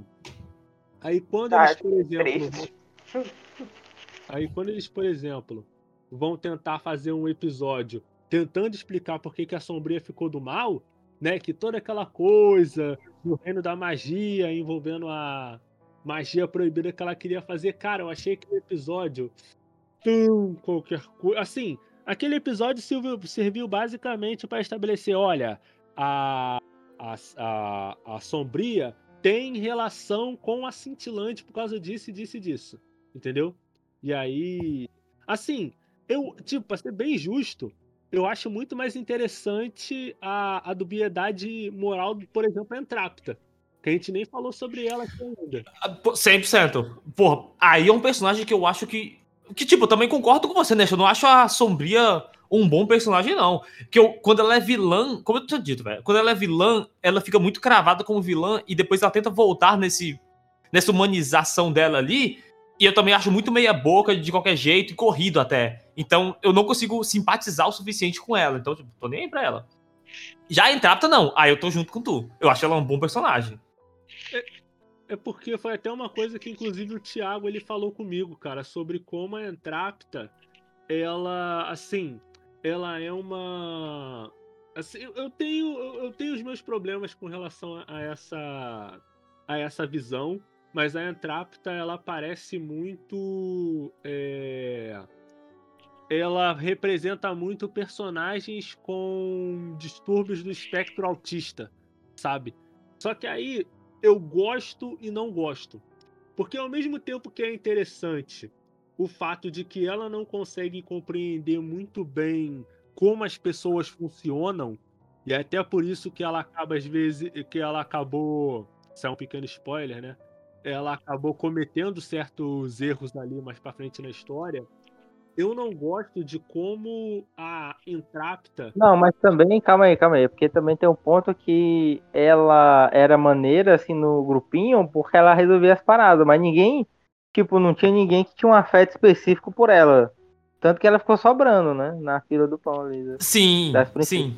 S1: eles, por exemplo, vão tentar fazer um episódio tentando explicar por que a Sombria ficou do mal, né? Que toda aquela coisa no reino da magia envolvendo a magia proibida que ela queria fazer, cara, eu achei aquele episódio qualquer coisa. Assim, aquele episódio serviu basicamente para estabelecer, olha, a Sombria tem relação com a Cintilante por causa disso, disso e disso. Entendeu? E aí, assim, pra ser bem justo, eu acho muito mais interessante a dubiedade moral, por exemplo, a Entrapta. Que a gente nem falou sobre ela aqui ainda.
S3: 100%. Porra, aí é um personagem que eu acho que tipo, eu também concordo com você, né? Eu não acho a Sombria um bom personagem, não. Quando ela é vilã, como eu tinha dito, velho, quando ela é vilã, ela fica muito cravada como vilã e depois ela tenta voltar nessa humanização dela ali. E eu também acho muito meia boca de qualquer jeito e corrido até. Então eu não consigo simpatizar o suficiente com ela. Então, tipo, tô nem aí pra ela. Já a Entrapta, não. Aí eu tô junto com tu. Eu acho ela um bom personagem.
S1: É porque foi até uma coisa que, inclusive, o Thiago ele falou comigo, cara, sobre como a Entrapta, ela, assim, ela é uma... Assim, eu tenho os meus problemas com relação a essa visão, mas a Entrapta, ela parece muito... Ela representa muito personagens com distúrbios do espectro autista, sabe? Só que aí eu gosto e não gosto. Porque ao mesmo tempo que é interessante o fato de que ela não consegue compreender muito bem como as pessoas funcionam, e até por isso que ela acaba, às vezes, que ela acabou, isso é um pequeno spoiler, né? Ela acabou cometendo certos erros ali mais pra frente na história. Eu não gosto de como a Entrapta...
S2: Não, mas também, calma aí, porque também tem um ponto que ela era maneira, assim, no grupinho, porque ela resolvia as paradas, mas ninguém, tipo, não tinha ninguém que tinha um afeto específico por ela. Tanto que ela ficou sobrando, né, na fila do pão ali.
S3: Sim, sim.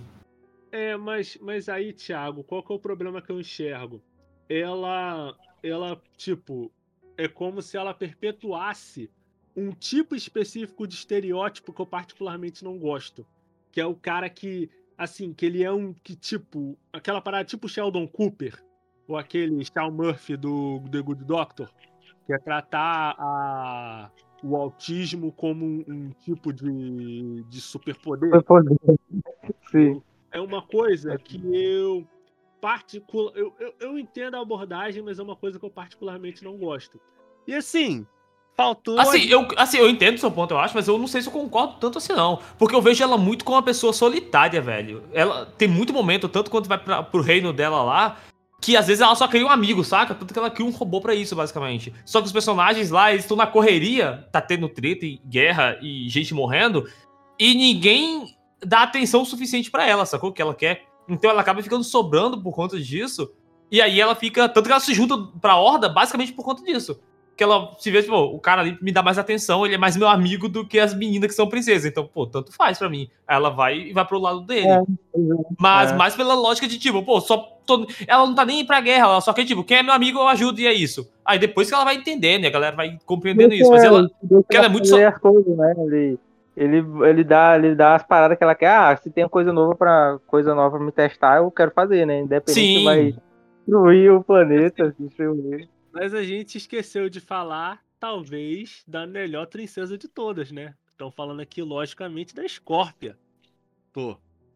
S1: Mas aí, Thiago, qual que é o problema que eu enxergo? Ela, tipo, é como se ela perpetuasse um tipo específico de estereótipo que eu particularmente não gosto. Que é o cara que, assim, que ele é que tipo, aquela parada tipo Sheldon Cooper, ou aquele Sean Murphy do The Good Doctor, que é tratar o autismo como um tipo de superpoder.
S2: Sim.
S1: É uma coisa que eu entendo a abordagem, mas é uma coisa que eu particularmente não gosto. E assim, faltou...
S3: eu entendo o seu ponto, eu acho, mas eu não sei se eu concordo tanto assim, não. Porque eu vejo ela muito como uma pessoa solitária, velho. Ela tem muito momento, tanto quanto vai pro reino dela lá, que às vezes ela só cria um amigo, saca? Tanto que ela cria um robô pra isso, basicamente. Só que os personagens lá, eles estão na correria, tá tendo treta e guerra e gente morrendo, e ninguém dá atenção suficiente pra ela, sacou? O que ela quer. Então ela acaba ficando sobrando por conta disso, e aí ela fica... Tanto que ela se junta pra Horda basicamente por conta disso. Que ela se vê, tipo, o cara ali me dá mais atenção, ele é mais meu amigo do que as meninas que são princesas. Então, pô, tanto faz pra mim. Aí ela vai pro lado dele. Mas mais pela lógica de, tipo, pô, ela não tá nem pra guerra, ela só quer, tipo, quem é meu amigo eu ajudo e é isso. Aí depois que ela vai entendendo, a galera vai compreendendo isso. Mas ela é muito
S2: as coisas, né? ele dá as paradas que ela quer. Ah, se tem coisa nova pra me testar, eu quero fazer, né? Independente se vai
S3: Sim.
S2: destruir o planeta, destruir.
S1: Mas a gente esqueceu de falar, talvez, da melhor princesa de todas, né? Estão falando aqui, logicamente, da Scorpia. Pô.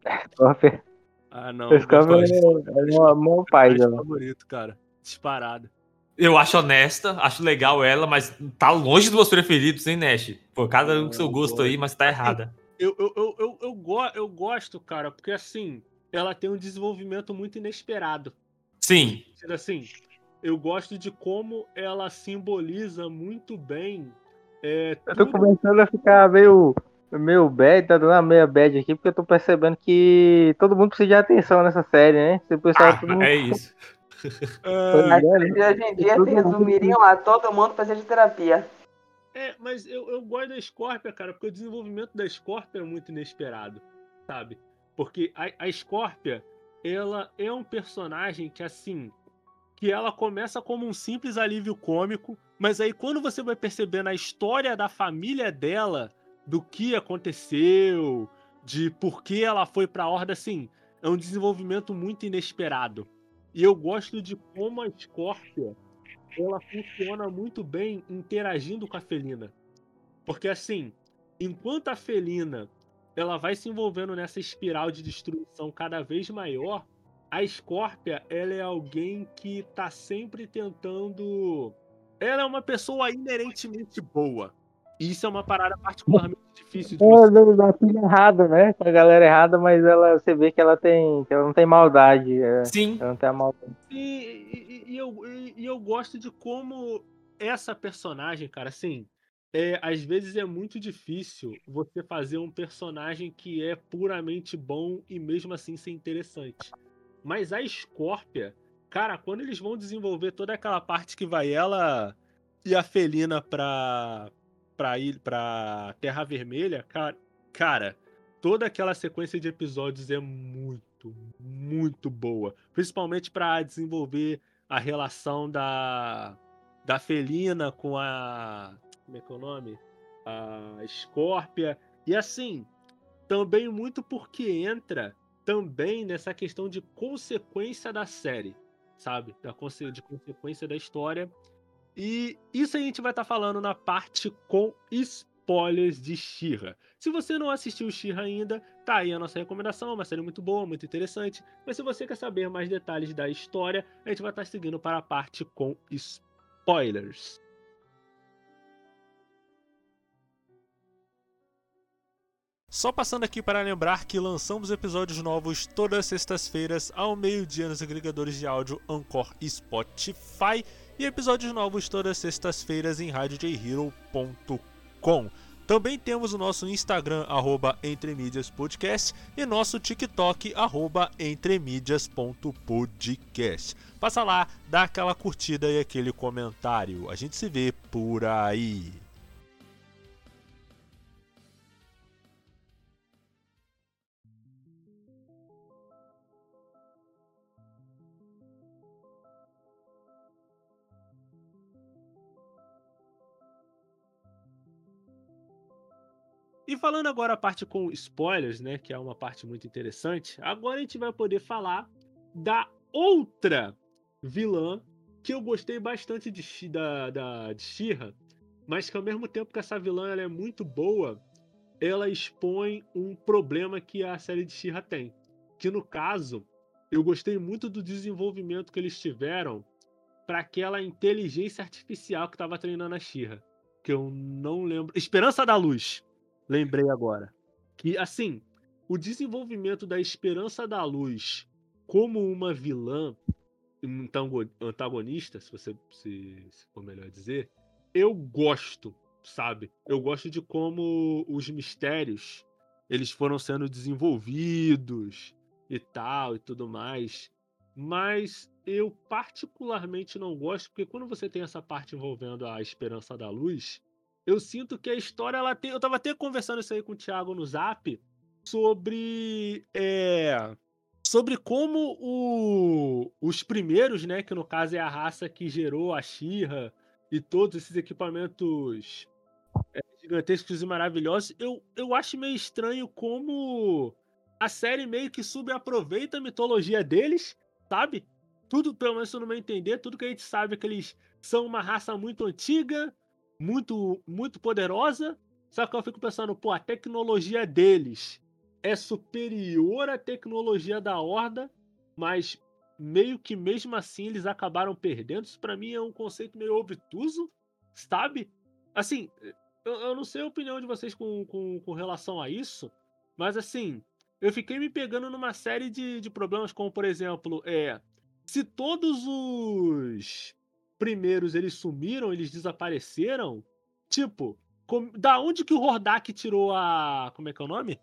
S1: Ah, não.
S2: O Scorpio
S3: gosto.
S2: é meu pai,
S1: mais
S2: né?
S1: favorito, cara. Disparado.
S3: Eu acho honesta, acho legal ela, mas tá longe dos meus preferidos, hein, Nash? Pô, cada um com seu gosto aí, mas tá errada.
S1: Eu gosto, cara, porque assim, ela tem um desenvolvimento muito inesperado.
S3: Sim.
S1: Assim, eu gosto de como ela simboliza muito bem.
S2: Eu tô começando a ficar meio bad, tá dando uma meia bad aqui, porque eu tô percebendo que todo mundo precisa de atenção nessa série, né? Se o pessoal todo mundo...
S3: É isso.
S4: As séries de hoje em dia se resumiriam a todo mundo precisa de terapia.
S1: Mas eu gosto da Scorpia, cara, porque o desenvolvimento da Scorpia é muito inesperado, sabe? Porque a Scorpia, ela é um personagem que, assim, que ela começa como um simples alívio cômico, mas aí quando você vai percebendo a história da família dela, do que aconteceu, de por que ela foi pra Horda, assim, é um desenvolvimento muito inesperado. E eu gosto de como a Scorpia, ela funciona muito bem interagindo com a Felina. Porque assim, enquanto a Felina ela vai se envolvendo nessa espiral de destruição cada vez maior, a Scorpia, ela é alguém que tá sempre tentando... Ela é uma pessoa inerentemente boa. E isso é uma parada particularmente difícil de você...
S2: da filha errada, né? Com a galera errada, mas você vê que ela não tem maldade.
S3: Sim.
S2: Ela não tem a maldade.
S1: E eu gosto de como essa personagem, cara, assim, às vezes é muito difícil você fazer um personagem que é puramente bom e mesmo assim ser interessante. Mas a Scorpia, cara, quando eles vão desenvolver toda aquela parte que vai ela e a Felina pra Terra Vermelha, cara, toda aquela sequência de episódios é muito, muito boa. Principalmente pra desenvolver a relação da Felina com a... Como é que é o nome? A Scorpia. E assim, também muito porque entra também nessa questão de consequência da série, sabe? De consequência da história. E isso a gente vai estar falando na parte com spoilers de She-Ra. Se você não assistiu She-Ra ainda, tá aí a nossa recomendação, uma série muito boa, muito interessante. Mas se você quer saber mais detalhes da história, a gente vai estar seguindo para a parte com spoilers. Só passando aqui para lembrar que lançamos episódios novos todas as sextas-feiras ao meio-dia nos agregadores de áudio Anchor e Spotify e episódios novos todas as sextas-feiras em radiojhero.com. Também temos o nosso Instagram, @entremídiaspodcast e nosso TikTok, @entremídias.podcast. Passa lá, dá aquela curtida e aquele comentário. A gente se vê por aí. E falando agora a parte com spoilers, né, que é uma parte muito interessante, agora a gente vai poder falar da outra vilã que eu gostei bastante de She-Ra, mas que ao mesmo tempo que essa vilã ela é muito boa, ela expõe um problema que a série de She-Ra tem. Que no caso, eu gostei muito do desenvolvimento que eles tiveram para aquela inteligência artificial que estava treinando a She-Ra. Que eu não lembro. Esperança da Luz. Lembrei agora. Que, assim, o desenvolvimento da Esperança da Luz como uma vilã, um antagonista, se for melhor dizer, eu gosto, sabe? Eu gosto de como os mistérios eles foram sendo desenvolvidos e tal e tudo mais. Mas eu particularmente não gosto, porque quando você tem essa parte envolvendo a Esperança da Luz, eu sinto que a história ela tem. Eu tava até conversando isso aí com o Thiago no Zap sobre. Sobre como os primeiros, né? Que no caso é a raça que gerou a She-Ra e todos esses equipamentos Gigantescos e maravilhosos. Eu acho meio estranho como a série meio que subaproveita a mitologia deles, sabe? Tudo, pelo menos no meu entender, tudo que a gente sabe é que eles são uma raça muito antiga, muito poderosa. Só que eu fico pensando, pô, a tecnologia deles é superior à tecnologia da Horda, mas meio que mesmo assim eles acabaram perdendo. Isso pra mim é um conceito meio obtuso, sabe? Assim, eu não sei a opinião de vocês com relação a isso, mas assim, eu fiquei me pegando numa série de problemas, como por exemplo, se todos os primeiros eles sumiram, eles desapareceram, tipo, da onde que o Hordak tirou a. Como é que é o nome?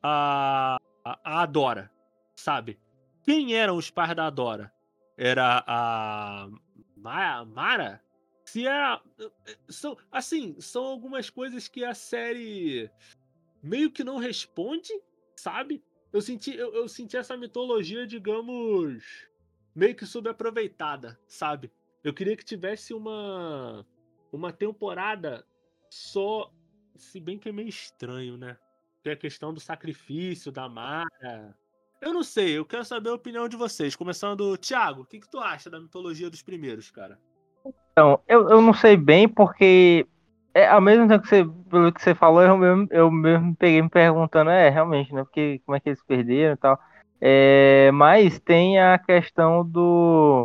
S1: A Adora, sabe? Quem eram os pais da Adora? Era a Mara? Se é. São algumas coisas que a série meio que não responde, sabe? Eu senti essa mitologia, digamos, meio que subaproveitada, sabe? Eu queria que tivesse uma temporada só, se bem que é meio estranho, né? Que é a questão do sacrifício da Mara. Eu não sei, eu quero saber a opinião de vocês. Começando, Thiago, o que tu acha da mitologia dos primeiros, cara?
S2: Então, eu não sei bem porque ao mesmo tempo que pelo que você falou, eu mesmo me peguei me perguntando, realmente, né? Porque como é que eles perderam e tal. Mas tem a questão do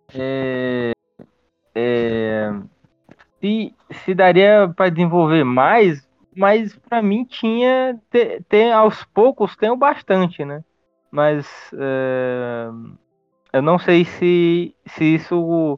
S2: se daria para desenvolver mais, mas para mim tem aos poucos tem o bastante, né? Mas eu não sei se isso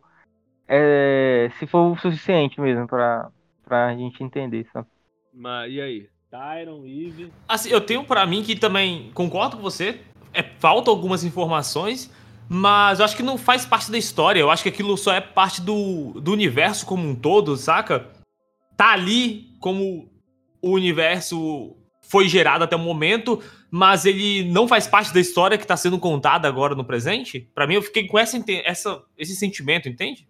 S2: se for o suficiente mesmo pra gente entender, sabe?
S1: Mas e aí? Tyron, Eve.
S3: Assim, eu tenho pra mim que também concordo com você. Falta algumas informações, mas eu acho que não faz parte da história. Eu acho que aquilo só é parte do universo como um todo, saca? Tá ali como o universo foi gerado até o momento, mas ele não faz parte da história que tá sendo contada agora no presente. Pra mim, eu fiquei com esse sentimento, entende?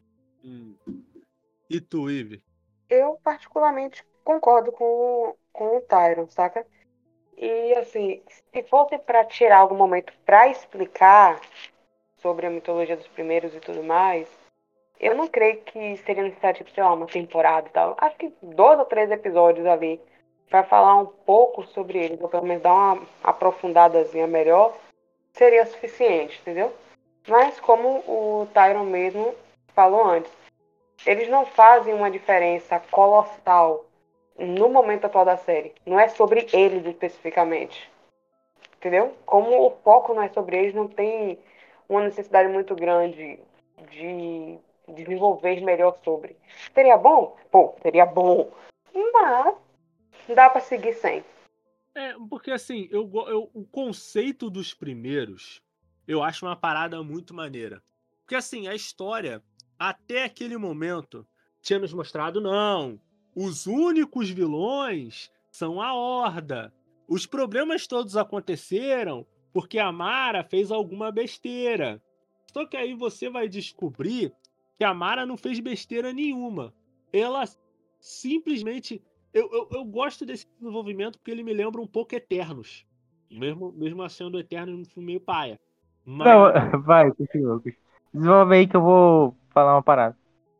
S1: E tu, Eve?
S4: Eu particularmente concordo com o Tyron, saca? E assim, se fosse para tirar algum momento para explicar sobre a mitologia dos primeiros e tudo mais, eu não creio que seria necessário, tipo, sei lá, uma temporada e tal. Acho que 2 ou 3 episódios ali para falar um pouco sobre eles, ou pelo menos dar uma aprofundadazinha melhor, seria suficiente, entendeu? Mas como o Tyron mesmo falou antes, eles não fazem uma diferença colossal no momento atual da série. Não é sobre eles especificamente. Entendeu? Como o foco não é sobre eles, não tem uma necessidade muito grande de desenvolver melhor sobre. Seria bom? Pô, seria bom. Mas dá pra seguir sem.
S1: Porque assim, o conceito dos primeiros, eu acho uma parada muito maneira. Porque assim, a história, até aquele momento, tinha nos mostrado, não, os únicos vilões são a Horda. Os problemas todos aconteceram porque a Mara fez alguma besteira. Só que aí você vai descobrir que a Mara não fez besteira nenhuma. Ela simplesmente eu gosto desse desenvolvimento porque ele me lembra um pouco Eternos. Mesmo achando Eternos um filme meio paia. Mas
S2: Não, vai, continua. Desenvolve aí que eu vou falar uma parada.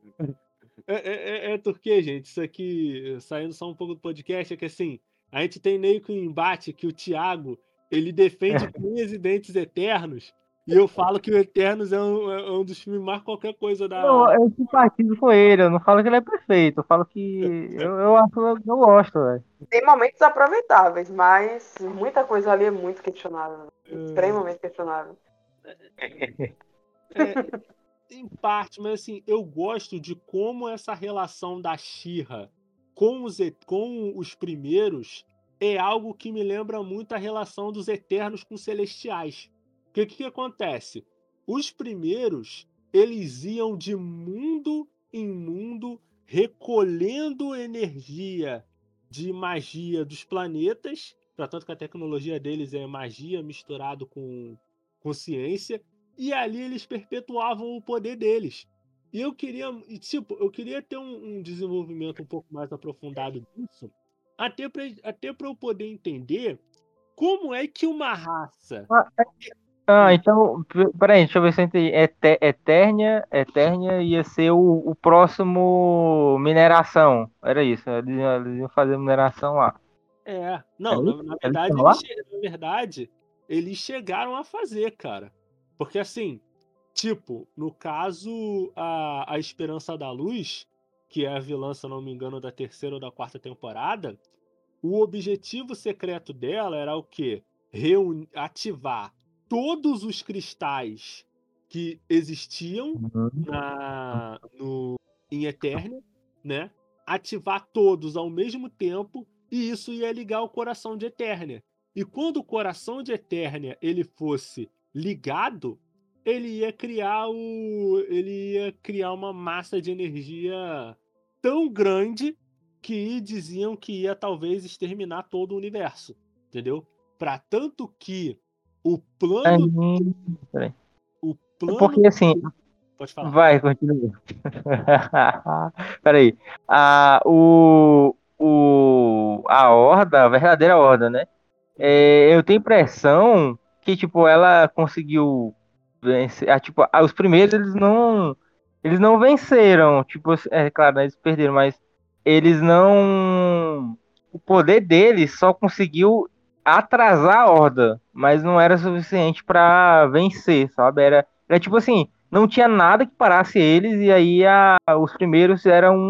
S1: porque, gente, isso aqui, saindo só um pouco do podcast, é que assim, a gente tem meio que um embate que o Thiago, ele defende com unhas e dentes Eternos, e eu falo que o Eternos é um dos filmes mais qualquer coisa
S2: Não,
S1: da.
S2: eu simpatizo com ele, eu não falo que ele é perfeito, eu falo que eu acho eu gosto, velho.
S4: Tem momentos aproveitáveis, mas muita coisa ali é muito questionável. Extremamente questionável.
S1: É, em parte, mas assim, eu gosto de como essa relação da She-Ra com os primeiros é algo que me lembra muito a relação dos Eternos com os Celestiais. Porque o que acontece? Os primeiros, eles iam de mundo em mundo recolhendo energia de magia dos planetas, para tanto que a tecnologia deles é magia misturado com ciência, e ali eles perpetuavam o poder deles. E eu queria, eu queria ter um desenvolvimento um pouco mais aprofundado disso, até pra eu poder entender como é que uma raça.
S2: Então, peraí, deixa eu ver se eu entendi. Eternia ia ser o próximo mineração. Era isso, eles iam fazer mineração lá.
S1: Não,
S2: É isso?
S1: na
S2: Eles
S1: verdade,
S2: estão lá?
S1: eles chegaram a fazer, cara. Porque assim, tipo, no caso, a Esperança da Luz, que é a vilã, se eu não me engano, da terceira ou da quarta temporada, o objetivo secreto dela era o quê? Ativar todos os cristais que existiam
S2: Uhum.
S1: em Eternia, né? Ativar todos ao mesmo tempo e isso ia ligar o coração de Eternia. E quando o coração de Eternia ele fosse ligado, ele ia criar uma massa de energia tão grande que diziam que ia talvez exterminar todo o universo, entendeu? Para tanto que o plano,
S2: Peraí.
S1: o
S2: Porque
S1: plano,
S2: assim,
S1: pode falar.
S2: vai, continua. Peraí. A Horda, a verdadeira Horda, né? Eu tenho impressão que, tipo, ela conseguiu vencer. Os primeiros eles não venceram. Tipo, é claro, né, eles perderam, mas eles não. O poder deles só conseguiu atrasar a Horda, mas não era suficiente pra vencer, sabe? Era tipo assim, não tinha nada que parasse eles, e aí os primeiros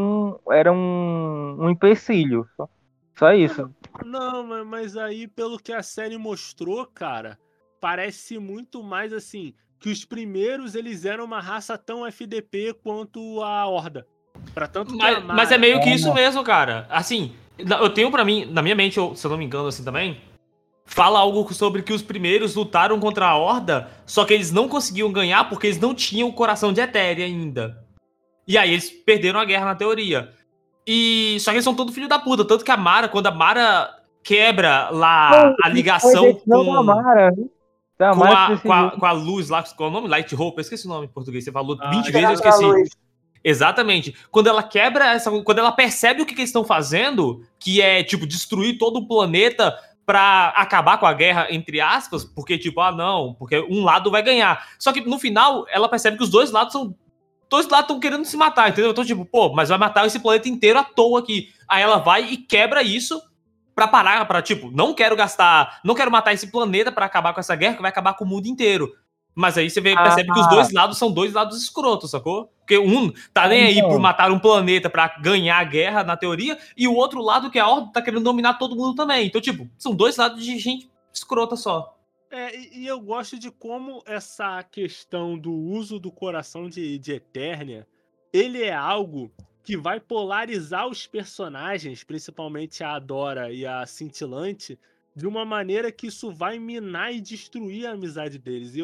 S2: eram um empecilho. Só isso.
S1: Não, mas aí, pelo que a série mostrou, cara, parece muito mais assim, que os primeiros eles eram uma raça tão FDP quanto a Horda. Pra tanto que a
S3: Mas é
S1: Mara.
S3: meio que isso mesmo, cara. Assim, eu tenho pra mim, na minha mente, se eu não me engano assim também, fala algo sobre que os primeiros lutaram contra a Horda, só que eles não conseguiam ganhar porque eles não tinham o coração de Etéria ainda. E aí eles perderam a guerra na teoria. Só que eles são todos filho da puta. Tanto que a Mara, quando a Mara quebra lá a
S2: Foi
S3: ligação
S2: decisão da Mara, viu? Da Mara que decidiu.
S3: com a luz lá, qual é o nome? Light Hope, eu esqueci o nome em português. Você falou 20 vezes, eu
S4: Esperança da
S3: esqueci.
S4: Luz.
S3: Exatamente. Quando ela quebra quando ela percebe o que eles estão fazendo, que é, tipo, destruir todo o planeta pra acabar com a guerra, entre aspas, porque, tipo, não, porque um lado vai ganhar. Só que no final, ela percebe que os dois lados estão querendo se matar, entendeu? Então, tipo, pô, mas vai matar esse planeta inteiro à toa aqui. Aí ela vai e quebra isso pra parar, tipo, não quero matar esse planeta pra acabar com essa guerra, que vai acabar com o mundo inteiro. Mas aí você percebe que os dois lados são dois lados escrotos, sacou? Porque um tá nem aí por matar um planeta pra ganhar a guerra, na teoria, e o outro lado, que é a Horda, tá querendo dominar todo mundo também. Então, tipo, são dois lados de gente escrota só.
S1: E eu gosto de como essa questão do uso do coração de Eternia, ele é algo que vai polarizar os personagens, principalmente a Adora e a Cintilante, de uma maneira que isso vai minar e destruir a amizade deles. E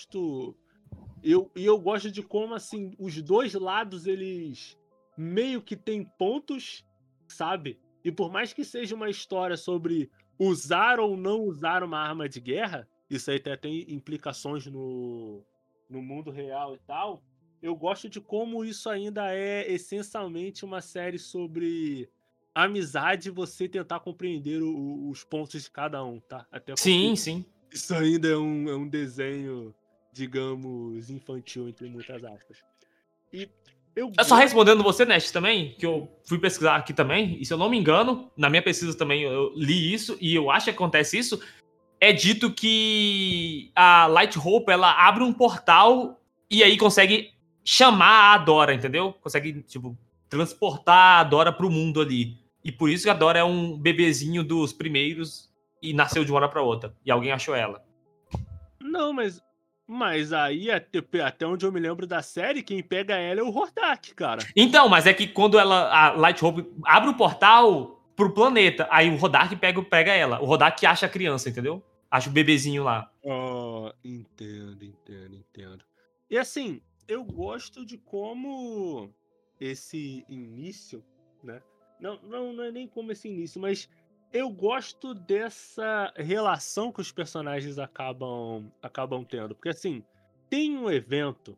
S1: eu gosto de como assim os dois lados eles meio que têm pontos, sabe? E por mais que seja uma história sobre usar ou não usar uma arma de guerra, isso aí até tem implicações no mundo real e tal. Eu gosto de como isso ainda é essencialmente uma série sobre amizade e você tentar compreender os pontos de cada um, tá? Até porque
S3: Sim.
S1: isso ainda é um desenho, digamos, infantil, entre muitas aspas. E eu
S3: Só
S1: gosto.
S3: respondendo você, Nest, também, que eu fui pesquisar aqui também, e se eu não me engano, na minha pesquisa também eu li isso, e eu acho que acontece isso, é dito que a Light Hope, ela abre um portal e aí consegue chamar a Dora, entendeu? Consegue, tipo, transportar a Dora pro mundo ali. E por isso que a Dora é um bebezinho dos primeiros e nasceu de uma hora pra outra. E alguém achou ela.
S1: Não, mas aí, até onde eu me lembro da série, quem pega ela é o Hordak, cara.
S3: Então, mas é que quando a Light Hope abre o portal pro planeta, aí o Rodark pega ela. O Rodark acha a criança, entendeu? Acha o bebezinho lá.
S1: Oh, entendo. E assim, eu gosto de como esse início, né? Não é nem como esse início, mas eu gosto dessa relação que os personagens acabam tendo. Porque assim, tem um evento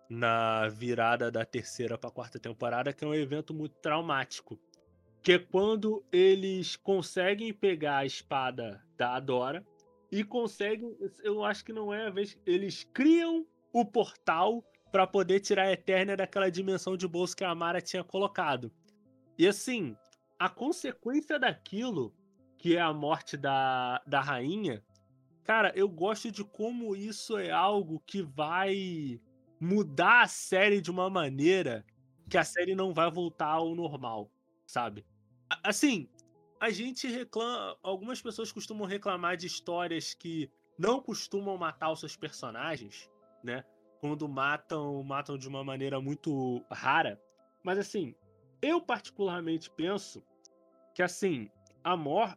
S1: na virada da 3ª para a 4ª temporada, que é um evento muito traumático. Que é quando eles conseguem pegar a espada da Adora e conseguem, eu acho que não é a vez, eles criam o portal para poder tirar a Eternia daquela dimensão de bolso que a Amara tinha colocado. E assim, a consequência daquilo, que é a morte da rainha, cara, eu gosto de como isso é algo que vai mudar a série de uma maneira que a série não vai voltar ao normal, sabe? Assim, a gente reclama. Algumas pessoas costumam reclamar de histórias que não costumam matar os seus personagens, né? Quando matam de uma maneira muito rara. Mas assim, eu particularmente penso que assim, a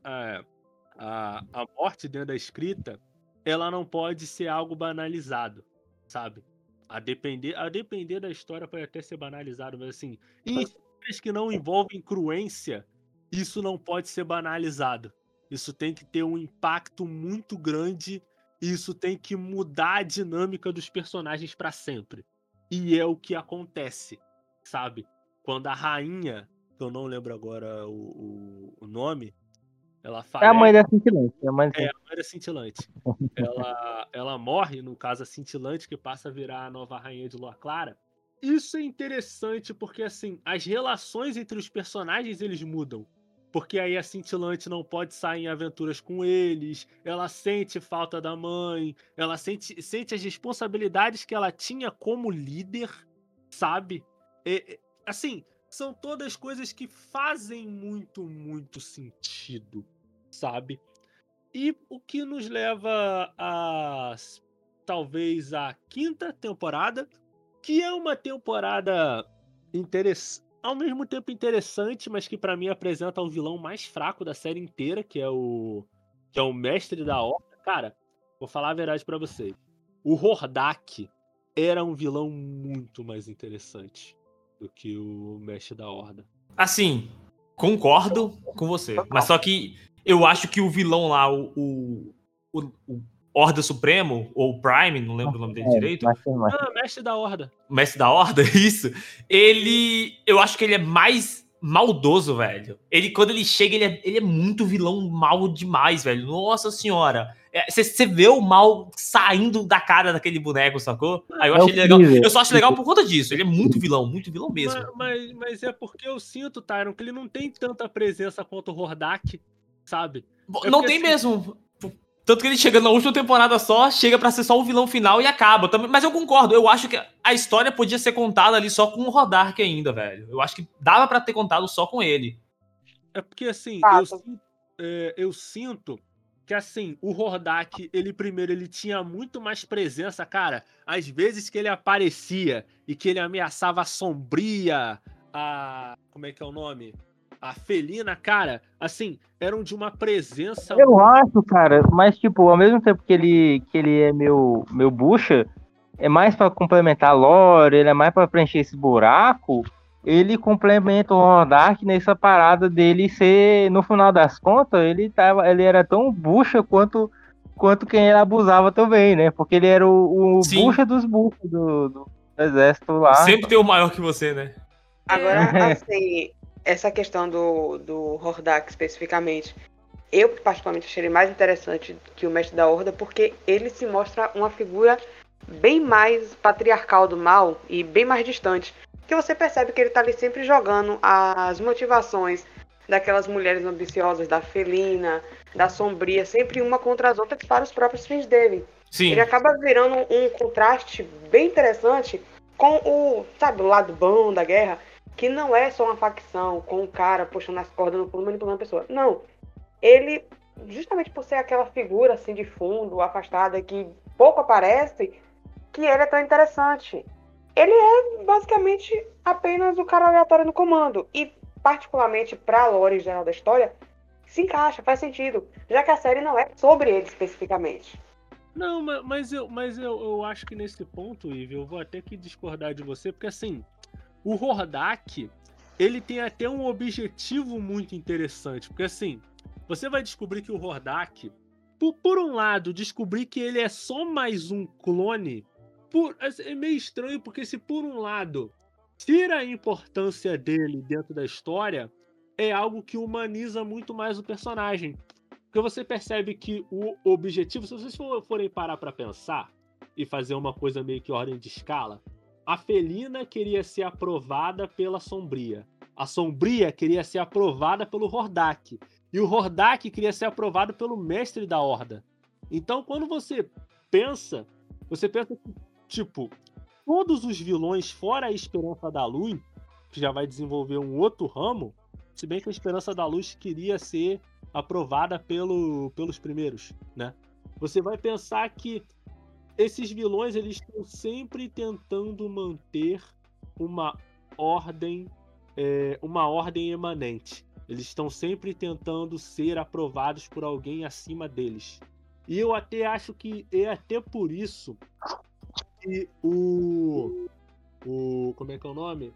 S1: morte dentro da escrita, ela não pode ser algo banalizado, sabe? A depender da história pode até ser banalizado, mas assim, em histórias que não envolvem cruência, isso não pode ser banalizado. Isso tem que ter um impacto muito grande e isso tem que mudar a dinâmica dos personagens pra sempre. E é o que acontece, sabe? Quando a rainha, que eu não lembro agora o nome, ela
S2: É a mãe
S1: falece.
S2: da Cintilante. É a mãe da
S1: É, a Moira Cintilante. Ela morre, no caso a Cintilante, que passa a virar a nova rainha de Lua Clara. Isso é interessante porque, assim, as relações entre os personagens, eles mudam. Porque aí a Cintilante não pode sair em aventuras com eles, ela sente falta da mãe, ela sente as responsabilidades que ela tinha como líder, sabe? Assim, são todas coisas que fazem muito, muito sentido, sabe? E o que nos leva a talvez a 5ª temporada, que é uma temporada ao mesmo tempo interessante, mas que pra mim apresenta o vilão mais fraco da série inteira, que é o Mestre da Horda. Cara, vou falar a verdade pra vocês. O Hordak era um vilão muito mais interessante do que o Mestre da Horda.
S3: Assim, concordo com você. Mas só que eu acho que o vilão lá, o Horda Supremo, ou Prime, não lembro o nome dele direito.
S1: Não, Mestre da Horda.
S3: Mestre da Horda, isso. Eu acho que ele é mais maldoso, velho. Quando ele chega, ele é muito vilão mal demais, velho. Nossa senhora. Você vê o mal saindo da cara daquele boneco, sacou? Aí eu achei ele legal. Eu só acho legal por conta disso. Ele é muito vilão mesmo.
S1: Mas é porque eu sinto, Tyron, que ele não tem tanta presença quanto o Hordak, sabe?
S3: Não tem mesmo. Tanto que ele chega na última temporada só, chega pra ser só o vilão final e acaba. Mas eu concordo, eu acho que a história podia ser contada ali só com o Hordak ainda, velho. Eu acho que dava pra ter contado só com ele.
S1: É porque, assim, eu sinto que, assim, o Hordak, ele tinha muito mais presença, cara. Às vezes que ele aparecia e que ele ameaçava a Sombria, como é que é o nome? A Felina, cara, assim, eram de uma presença...
S2: Eu acho, cara, mas, tipo, ao mesmo tempo que ele é meu bucha, é mais pra complementar a lore, ele é mais pra preencher esse buraco, ele complementa o Hordak nessa parada dele ser, no final das contas, ele era tão bucha quanto quem ele abusava também, né? Porque ele era o bucha dos buchos do exército lá.
S3: Sempre tem o maior que você, né?
S4: Agora, assim, essa questão do Hordak especificamente, eu particularmente achei ele mais interessante que o Mestre da Horda, porque ele se mostra uma figura bem mais patriarcal do mal e bem mais distante. Que você percebe que ele tá ali sempre jogando as motivações daquelas mulheres ambiciosas, da Felina, da Sombria, sempre uma contra as outras para os próprios fins dele.
S3: Sim.
S4: Ele acaba virando um contraste bem interessante com o lado bom da guerra, que não é só uma facção com um cara puxando as cordas no fundo, manipulando a pessoa. Não. Ele, justamente por ser aquela figura assim de fundo, afastada, que pouco aparece, que ele é tão interessante. Ele é basicamente apenas o cara aleatório no comando. E, particularmente para a lore geral da história, se encaixa, faz sentido. Já que a série não é sobre ele especificamente.
S1: Não, mas eu acho que nesse ponto, Ivy, eu vou até que discordar de você, porque assim, o Hordak, ele tem até um objetivo muito interessante. Porque assim, você vai descobrir que o Hordak, por um lado, descobrir que ele é só mais um clone É meio estranho, porque se por um lado tira a importância dele dentro da história, é algo que humaniza muito mais o personagem. Porque você percebe que o objetivo, se vocês forem parar pra pensar e fazer uma coisa meio que ordem de escala, a Felina queria ser aprovada pela Sombria. A Sombria queria ser aprovada pelo Hordak. E o Hordak queria ser aprovado pelo Mestre da Horda. Então, quando você pensa que, tipo, todos os vilões, fora a Esperança da Luz, que já vai desenvolver um outro ramo, se bem que a Esperança da Luz queria ser aprovada pelos primeiros, né? Você vai pensar que esses vilões, eles estão sempre tentando manter uma ordem emanente. Eles estão sempre tentando ser aprovados por alguém acima deles. E eu até acho que é até por isso que como é que é o nome?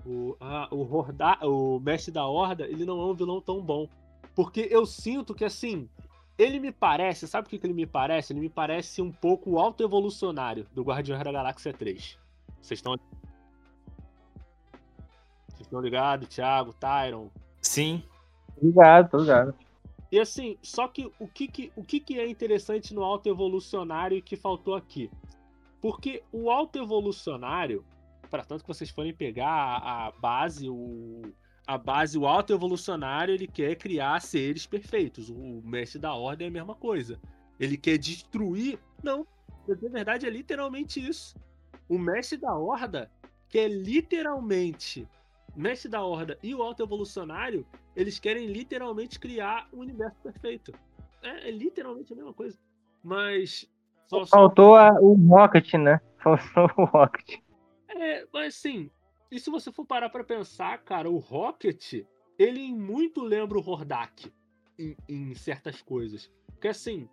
S1: O Mestre da Horda, ele não é um vilão tão bom. Porque eu sinto que, assim, ele me parece... Sabe o que ele me parece? Ele me parece um pouco o autoevolucionário do Guardiões da Galáxia 3. Vocês estão ligados? Thiago, Tyron?
S3: Sim.
S2: Obrigado, obrigado.
S1: E assim, só que o que é interessante no autoevolucionário e que faltou aqui? Porque o autoevolucionário, para tanto que vocês forem pegar a base, o autoevolucionário, ele quer criar seres perfeitos. O Mestre da Horda é a mesma coisa. Ele quer destruir... Não, na verdade é literalmente isso. O Mestre da Horda quer literalmente... O Mestre da Horda e o autoevolucionário, eles querem literalmente criar um universo perfeito. É literalmente a mesma coisa. Mas...
S2: Faltou o Rocket, né? Faltou o Rocket.
S1: Mas assim, e se você for parar pra pensar, cara, o Rocket, ele muito lembra o Hordak em certas coisas. Porque assim,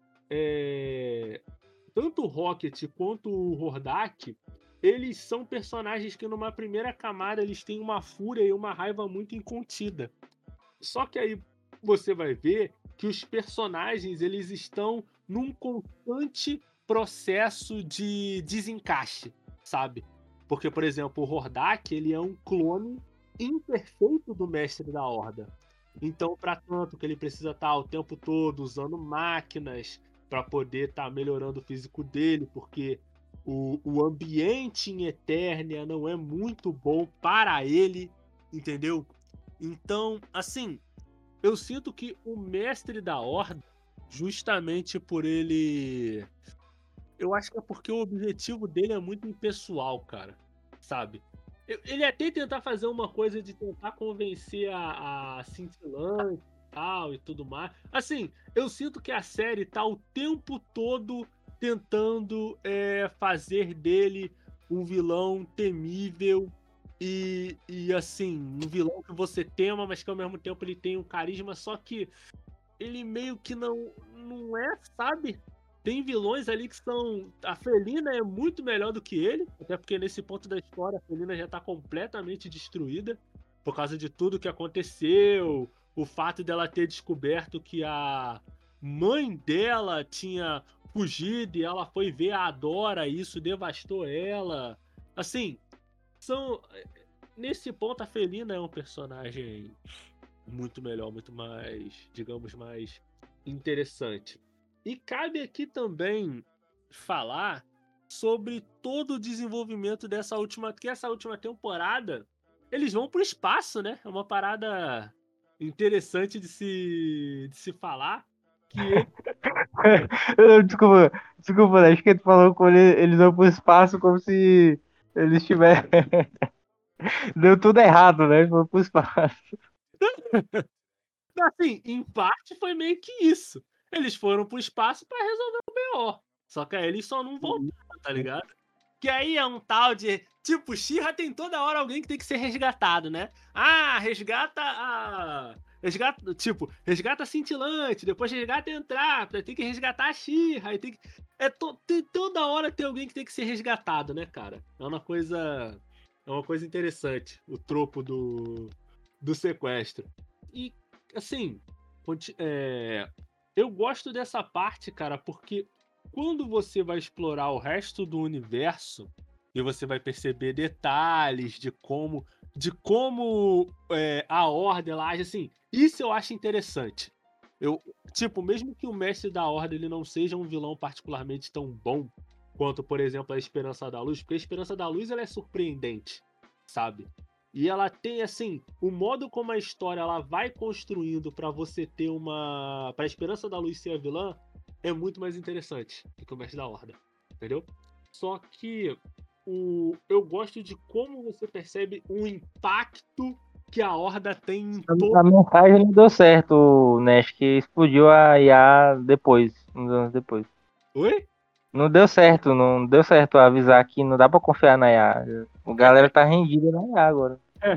S1: tanto o Rocket quanto o Hordak, eles são personagens que numa primeira camada eles têm uma fúria e uma raiva muito incontida. Só que aí você vai ver que os personagens, eles estão num constante processo de desencaixe, sabe? Porque, por exemplo, o Hordak, ele é um clone imperfeito do Mestre da Horda. Então, para tanto que ele precisa estar o tempo todo usando máquinas para poder estar melhorando o físico dele, porque o ambiente em Eternia não é muito bom para ele, entendeu? Então, assim, eu sinto que o Mestre da Horda, justamente por ele... Eu acho que é porque o objetivo dele é muito impessoal, cara, sabe? Ele até tentar fazer uma coisa de tentar convencer a Cintilante e tal e tudo mais. Assim, eu sinto que a série tá o tempo todo tentando fazer dele um vilão temível e assim, um vilão que você tema, mas que ao mesmo tempo ele tem um carisma, só que ele meio que não é, sabe? Tem vilões ali que são... A Felina é muito melhor do que ele, até porque nesse ponto da história a Felina já tá completamente destruída por causa de tudo que aconteceu, o fato dela ter descoberto que a mãe dela tinha fugido e ela foi ver a Adora e isso devastou ela. Assim, nesse ponto a Felina é um personagem muito melhor, muito mais, digamos, mais interessante. E cabe aqui também falar sobre todo o desenvolvimento dessa última temporada. Eles vão pro espaço, né? É uma parada interessante de se falar.
S2: Desculpa, né? Acho que tu falou quando eles vão pro espaço como se eles tivessem. Deu tudo errado, né? Eles foram pro espaço.
S1: Assim, em parte foi meio que isso. Eles foram pro espaço pra resolver o BO. Só que aí eles só não voltaram, tá ligado? Que aí é um tal de... Tipo, She-Ra tem toda hora alguém que tem que ser resgatado, né? Ah, resgata a Cintilante, depois resgata a Entrapta, tem que resgatar a She-Ra, aí tem que... toda hora tem alguém que tem que ser resgatado, né, cara? É uma coisa interessante, o tropo do sequestro. E, assim, eu gosto dessa parte, cara, porque quando você vai explorar o resto do universo e você vai perceber detalhes de como a Ordem ela age, assim, isso eu acho interessante. Tipo, mesmo que o Mestre da Ordem ele não seja um vilão particularmente tão bom quanto, por exemplo, a Esperança da Luz, porque a Esperança da Luz ela é surpreendente, sabe? E ela tem, assim, o modo como a história ela vai construindo pra você ter pra Esperança da Luz ser a vilã é muito mais interessante do que o Mestre da Horda, entendeu? Só que eu gosto de como você percebe o impacto que a Horda tem em todo.
S2: A mensagem não deu certo, né? Acho que explodiu a IA depois, uns anos depois.
S1: Oi?
S2: Não deu certo, não deu certo avisar que não dá pra confiar na IA. A galera tá rendida na IA agora.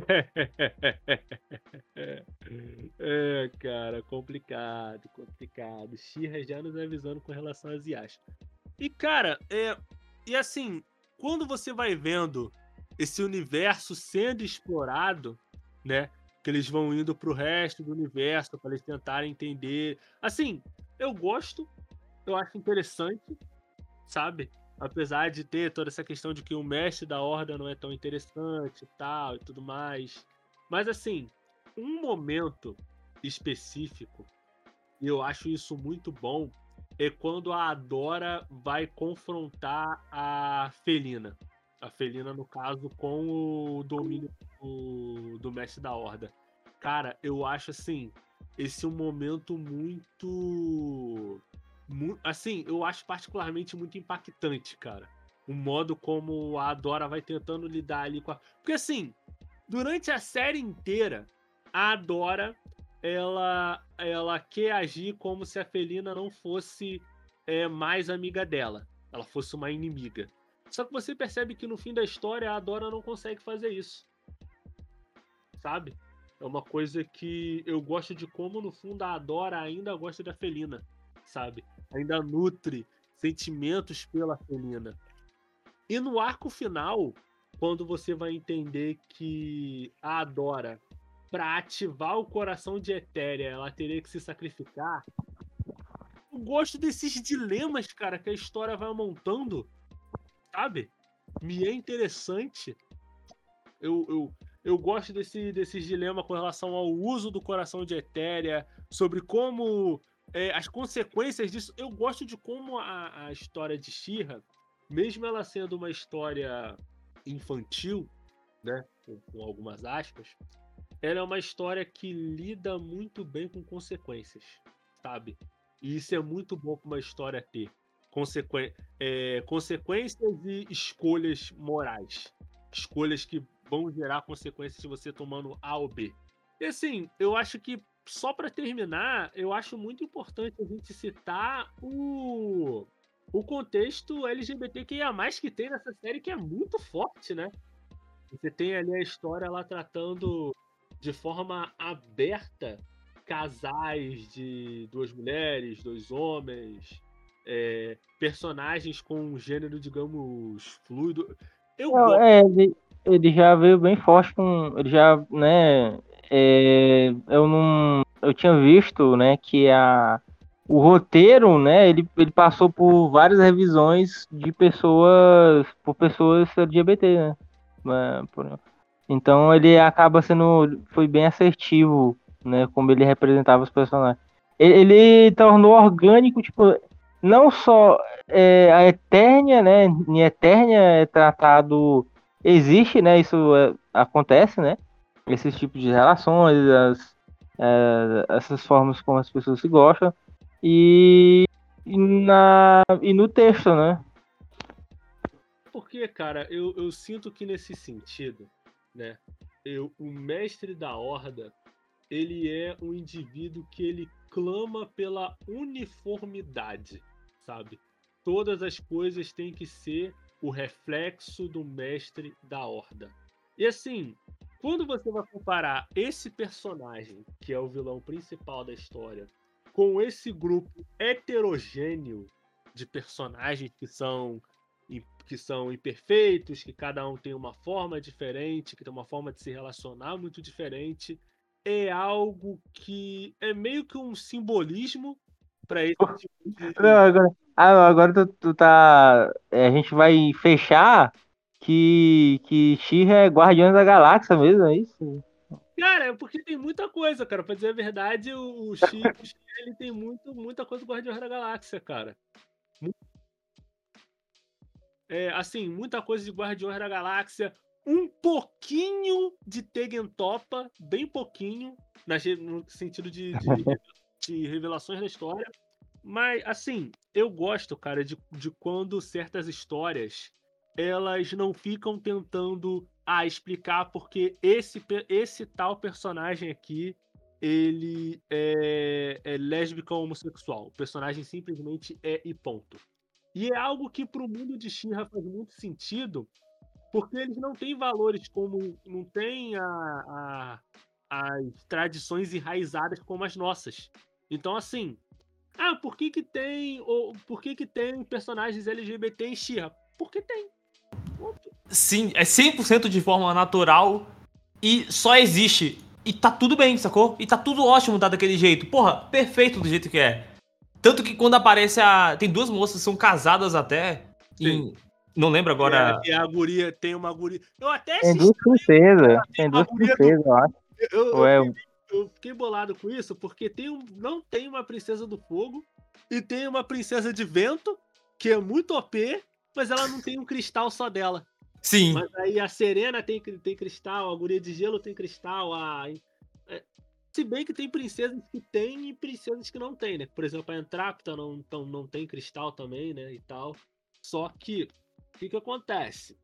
S1: Cara, complicado, complicado. She-Ra já nos avisando com relação às IAs. E, cara, e assim, quando você vai vendo esse universo sendo explorado, né? Que eles vão indo pro resto do universo para eles tentarem entender. Assim, eu gosto, eu acho interessante, sabe? Apesar de ter toda essa questão de que o mestre da Horda não é tão interessante e tal e tudo mais. Mas assim, um momento específico, e eu acho isso muito bom, é quando a Adora vai confrontar a Felina. A Felina, no caso, com o domínio do mestre da Horda. Cara, eu acho assim, esse um momento assim, eu acho particularmente muito impactante, cara. O modo como a Adora vai tentando lidar ali com a. Porque assim, durante a série inteira, a Adora ela quer agir como se a Felina não fosse mais amiga dela. Ela fosse uma inimiga. Só que você percebe que no fim da história a Adora não consegue fazer isso. Sabe? É uma coisa que eu gosto de como no fundo a Adora ainda gosta da Felina, sabe? Ainda nutre sentimentos pela Felina. E no arco final, quando você vai entender que a Adora, para ativar o coração de Etéria, ela teria que se sacrificar. Eu gosto desses dilemas, cara, que a história vai montando, sabe? Me é interessante. Eu gosto desses dilemas com relação ao uso do coração de Etéria, sobre como as consequências disso. Eu gosto de como a história de She-Ra, mesmo ela sendo uma história infantil, né, com algumas aspas, ela é uma história que lida muito bem com consequências, sabe? E isso é muito bom para uma história ter. Consequências e escolhas morais. Escolhas que vão gerar consequências de você tomando A ou B. E assim, eu acho que, só para terminar, eu acho muito importante a gente citar o contexto LGBTQIA+, que tem nessa série, que é muito forte, né? Você tem ali a história lá tratando de forma aberta casais de duas mulheres, dois homens, personagens com um gênero, digamos, fluido. Eu gosto.
S2: Ele já veio bem forte com. Ele já, né? Eu tinha visto, né, que o roteiro, né, ele passou por várias revisões por pessoas LGBT, né? Então ele foi bem assertivo, né, como ele representava os personagens. Ele tornou orgânico, tipo, não só a Eternia, né, em Eternia é tratado, existe, né, isso acontece, né, esses tipos de relações, essas formas como as pessoas se gostam, e no texto, né.
S1: Porque, cara, eu sinto que nesse sentido, né, o mestre da Horda, ele é um indivíduo que ele clama pela uniformidade, sabe? Todas as coisas têm que ser o reflexo do mestre da Horda. E assim, quando você vai comparar esse personagem, que é o vilão principal da história, com esse grupo heterogêneo de personagens que são imperfeitos, que cada um tem uma forma diferente, que tem uma forma de se relacionar muito diferente, é algo que é meio que um simbolismo para esse tipo de.
S2: Não, agora, agora tu tá. A gente vai fechar que She-Ra é Guardiões da Galáxia mesmo, é isso?
S1: Cara, é porque tem muita coisa, cara. Pra dizer a verdade, o X, ele tem muita coisa do Guardiões da Galáxia, cara. Assim, muita coisa de Guardiões da Galáxia, um pouquinho de Tengen Toppa, bem pouquinho, no sentido de revelações da história. Mas, assim, eu gosto, cara, de quando certas histórias, elas não ficam tentando explicar porque esse tal personagem aqui, ele é lésbico ou homossexual. O personagem simplesmente é e ponto. E é algo que pro mundo de She-Ra faz muito sentido, porque eles não têm valores como não tem as tradições enraizadas como as nossas. Então, assim, por que que tem personagens LGBT em She-Ra? Porque tem. Ponto.
S3: Sim, é 100% de forma natural e só existe. E tá tudo bem, sacou? E tá tudo ótimo tá daquele jeito. Porra, perfeito do jeito que é. Tanto que quando aparece tem duas moças que são casadas até. Não lembro agora.
S1: E a guria tem uma guria. Eu até
S2: Tem
S1: assisti.
S2: duas princesas. Tem
S1: uma
S2: duas
S1: guria
S2: princesas, eu acho.
S1: Eu fiquei bolado com isso porque não tem uma princesa do fogo e tem uma princesa de vento que é muito OP, mas ela não tem um cristal só dela.
S3: Sim.
S1: Mas aí a Serena tem cristal, a guria de gelo tem cristal, se bem que tem princesas que tem e princesas que não tem, né? Por exemplo, a Entrapta não tem cristal também, né? E tal. Só que, o que acontece?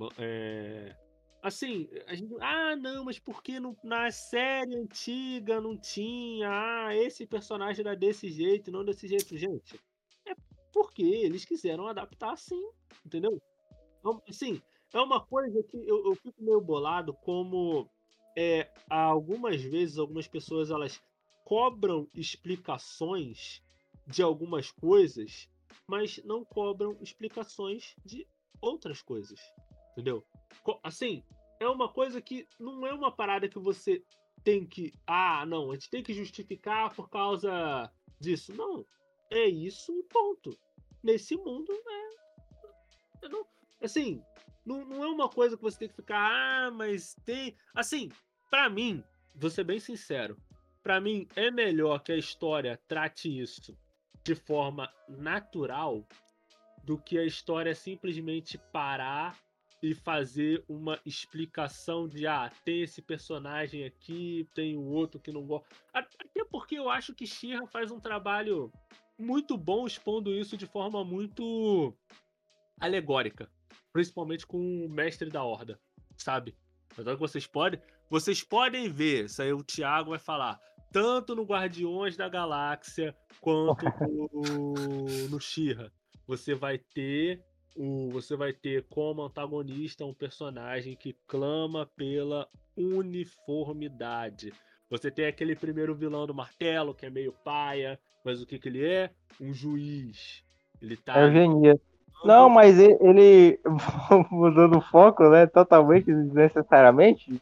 S1: Assim, a gente. Não, mas por que na série antiga não tinha? Esse personagem era desse jeito, não desse jeito. Gente, é porque eles quiseram adaptar assim, entendeu? Então, assim, é uma coisa que eu fico meio bolado como algumas vezes algumas pessoas elas cobram explicações de algumas coisas, mas não cobram explicações de outras coisas, entendeu? Assim, é uma coisa que não é uma parada que você tem que, não, a gente tem que justificar por causa disso. Não, é isso e ponto. Nesse mundo, não, assim, não é uma coisa que você tem que ficar, mas tem. Assim, pra mim, vou ser bem sincero, pra mim é melhor que a história trate isso de forma natural do que a história simplesmente parar e fazer uma explicação de tem esse personagem aqui, tem o outro que não gosta. Até porque eu acho que She-Ra faz um trabalho muito bom expondo isso de forma muito alegórica, principalmente com o Mestre da Horda, sabe? Então vocês podem ver, isso aí o Thiago vai falar, tanto no Guardiões da Galáxia quanto no She-Ra. Você vai ter como antagonista um personagem que clama pela uniformidade. Você tem aquele primeiro vilão do martelo, que é meio paia, mas o que ele é? Um juiz. Ele tá ali.
S2: Eugenia. Não, mas ele mudando o foco, né? Totalmente, desnecessariamente.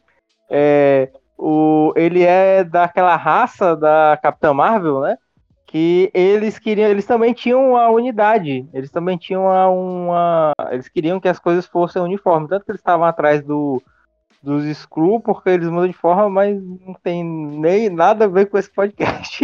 S2: Ele é daquela raça da Capitã Marvel, né? Que eles também tinham a unidade. Eles também tinham eles queriam que as coisas fossem uniformes. Tanto que eles estavam atrás dos Skrull, porque eles mudam de forma, mas não tem nem nada a ver com esse podcast.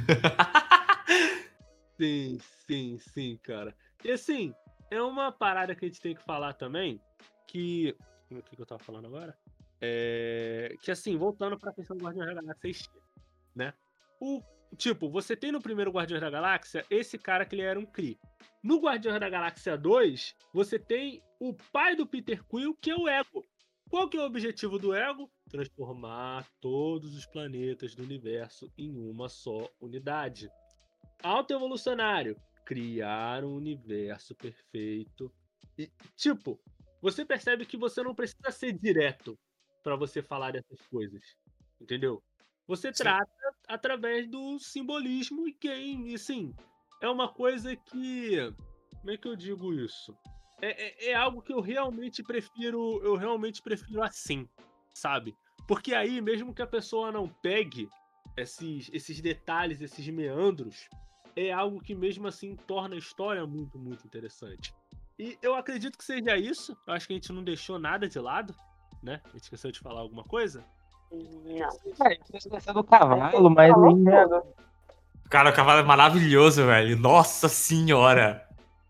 S1: Sim, cara. E assim, é uma parada que a gente tem que falar também, que... O que eu tava falando agora? Que assim, voltando pra questão do Guardiões da Galáxia, né? Você tem no primeiro Guardiões da Galáxia esse cara que ele era um Kree. No Guardiões da Galáxia 2, você tem o pai do Peter Quill, que é o Ego. Qual que é o objetivo do Ego? Transformar todos os planetas do universo em uma só unidade. Autoevolucionário, criar um universo perfeito. E, você percebe que você não precisa ser direto para você falar dessas coisas, entendeu? Você trata através do simbolismo e assim, é uma coisa que... Como é que eu digo isso? É algo que eu realmente prefiro assim, sabe? Porque aí, mesmo que a pessoa não pegue esses detalhes, esses meandros, é algo que mesmo assim torna a história muito, muito interessante. E eu acredito que seja isso. Eu acho que a gente não deixou nada de lado, né? A gente esqueceu de falar alguma coisa.
S4: Não.
S2: Esqueceu do cavalo, mas
S4: Falou
S2: ele já-
S4: tudo.
S3: Cara, o cavalo é maravilhoso, velho. Nossa senhora.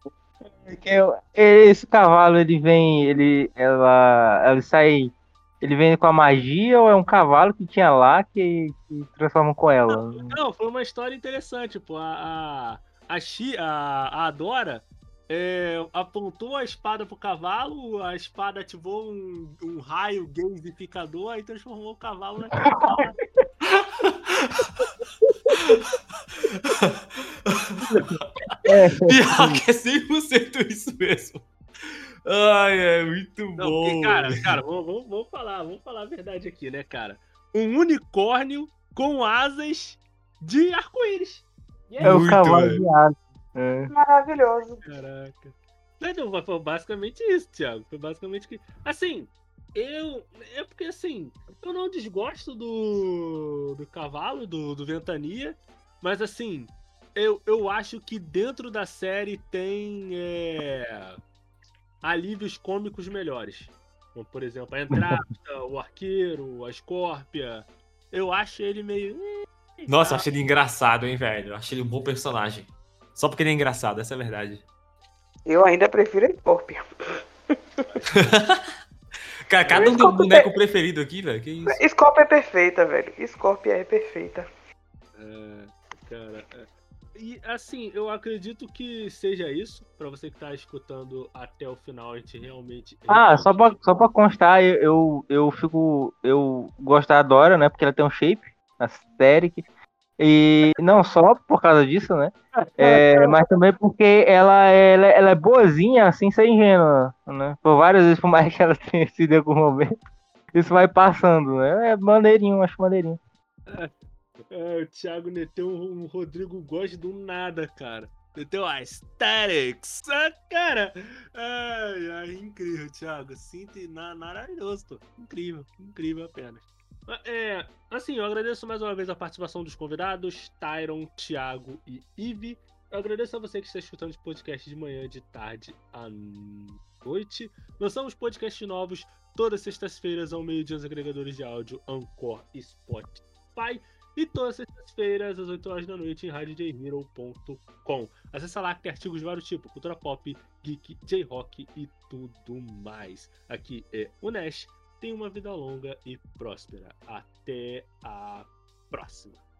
S2: esse cavalo ele sai, ele vem com a magia ou é um cavalo que tinha lá que transforma com ela?
S1: Não, foi uma história interessante, pô. A Adora apontou a espada pro cavalo, a espada ativou um raio gasificador, aí transformou o cavalo naquele cavalo.
S3: Pior que é 100% isso mesmo. Ai, é muito
S1: Não,
S3: bom.
S1: porque, cara,
S3: velho.
S1: vamos falar a verdade aqui, né, cara? Um unicórnio com asas de arco-íris. E
S2: É o
S3: Muito,
S2: cavalo
S3: velho.
S2: de asa. É.
S4: Maravilhoso.
S1: Caraca. Não, foi basicamente isso, Thiago. Foi basicamente que. Assim, é porque assim, eu não desgosto do cavalo, do Ventania, mas assim, eu acho que dentro da série tem alívios cômicos melhores. Como, por exemplo, a Entrada, o Arqueiro, a Escórpia. Eu acho ele meio.
S3: Nossa, eu achei ele engraçado, hein, velho. Eu achei ele um bom personagem. Só porque ele é engraçado, essa é a verdade.
S4: Eu ainda prefiro Scorpion.
S3: Cara, cada um tem um boneco preferido aqui, velho. Que isso?
S4: Scorpion é perfeita, velho. Scorpion é perfeita.
S1: Cara. E assim, eu acredito que seja isso. Pra você que tá escutando até o final, a gente realmente.
S2: Só pra constar, eu gosto da Dora, né? Porque ela tem um shape na série. E não só por causa disso, né? Mas também porque ela é boazinha, assim, sem ingênua, né? Por várias vezes, por mais que ela tenha sido em algum momento, isso vai passando, né? É maneirinho, acho maneirinho.
S1: O Thiago meteu um Rodrigo Góes do nada, cara. Meteu a Aesthetics. Cara. Ai, incrível, Thiago. Maravilhoso, pô. Incrível apenas. Assim, eu agradeço mais uma vez a participação dos convidados, Tyron, Thiago e Ive. Eu agradeço a você que está escutando esse podcast de manhã, de tarde à noite. Lançamos podcasts novos todas as sextas-feiras ao meio-dia nos agregadores de áudio Anchor e Spotify. E todas as sextas-feiras, às 8 horas da noite, em radiojhero.com. Acesse lá que tem artigos de vários tipos: cultura pop, geek, J-rock e tudo mais. Aqui é o Nash. Tenha uma vida longa e próspera. Até a próxima.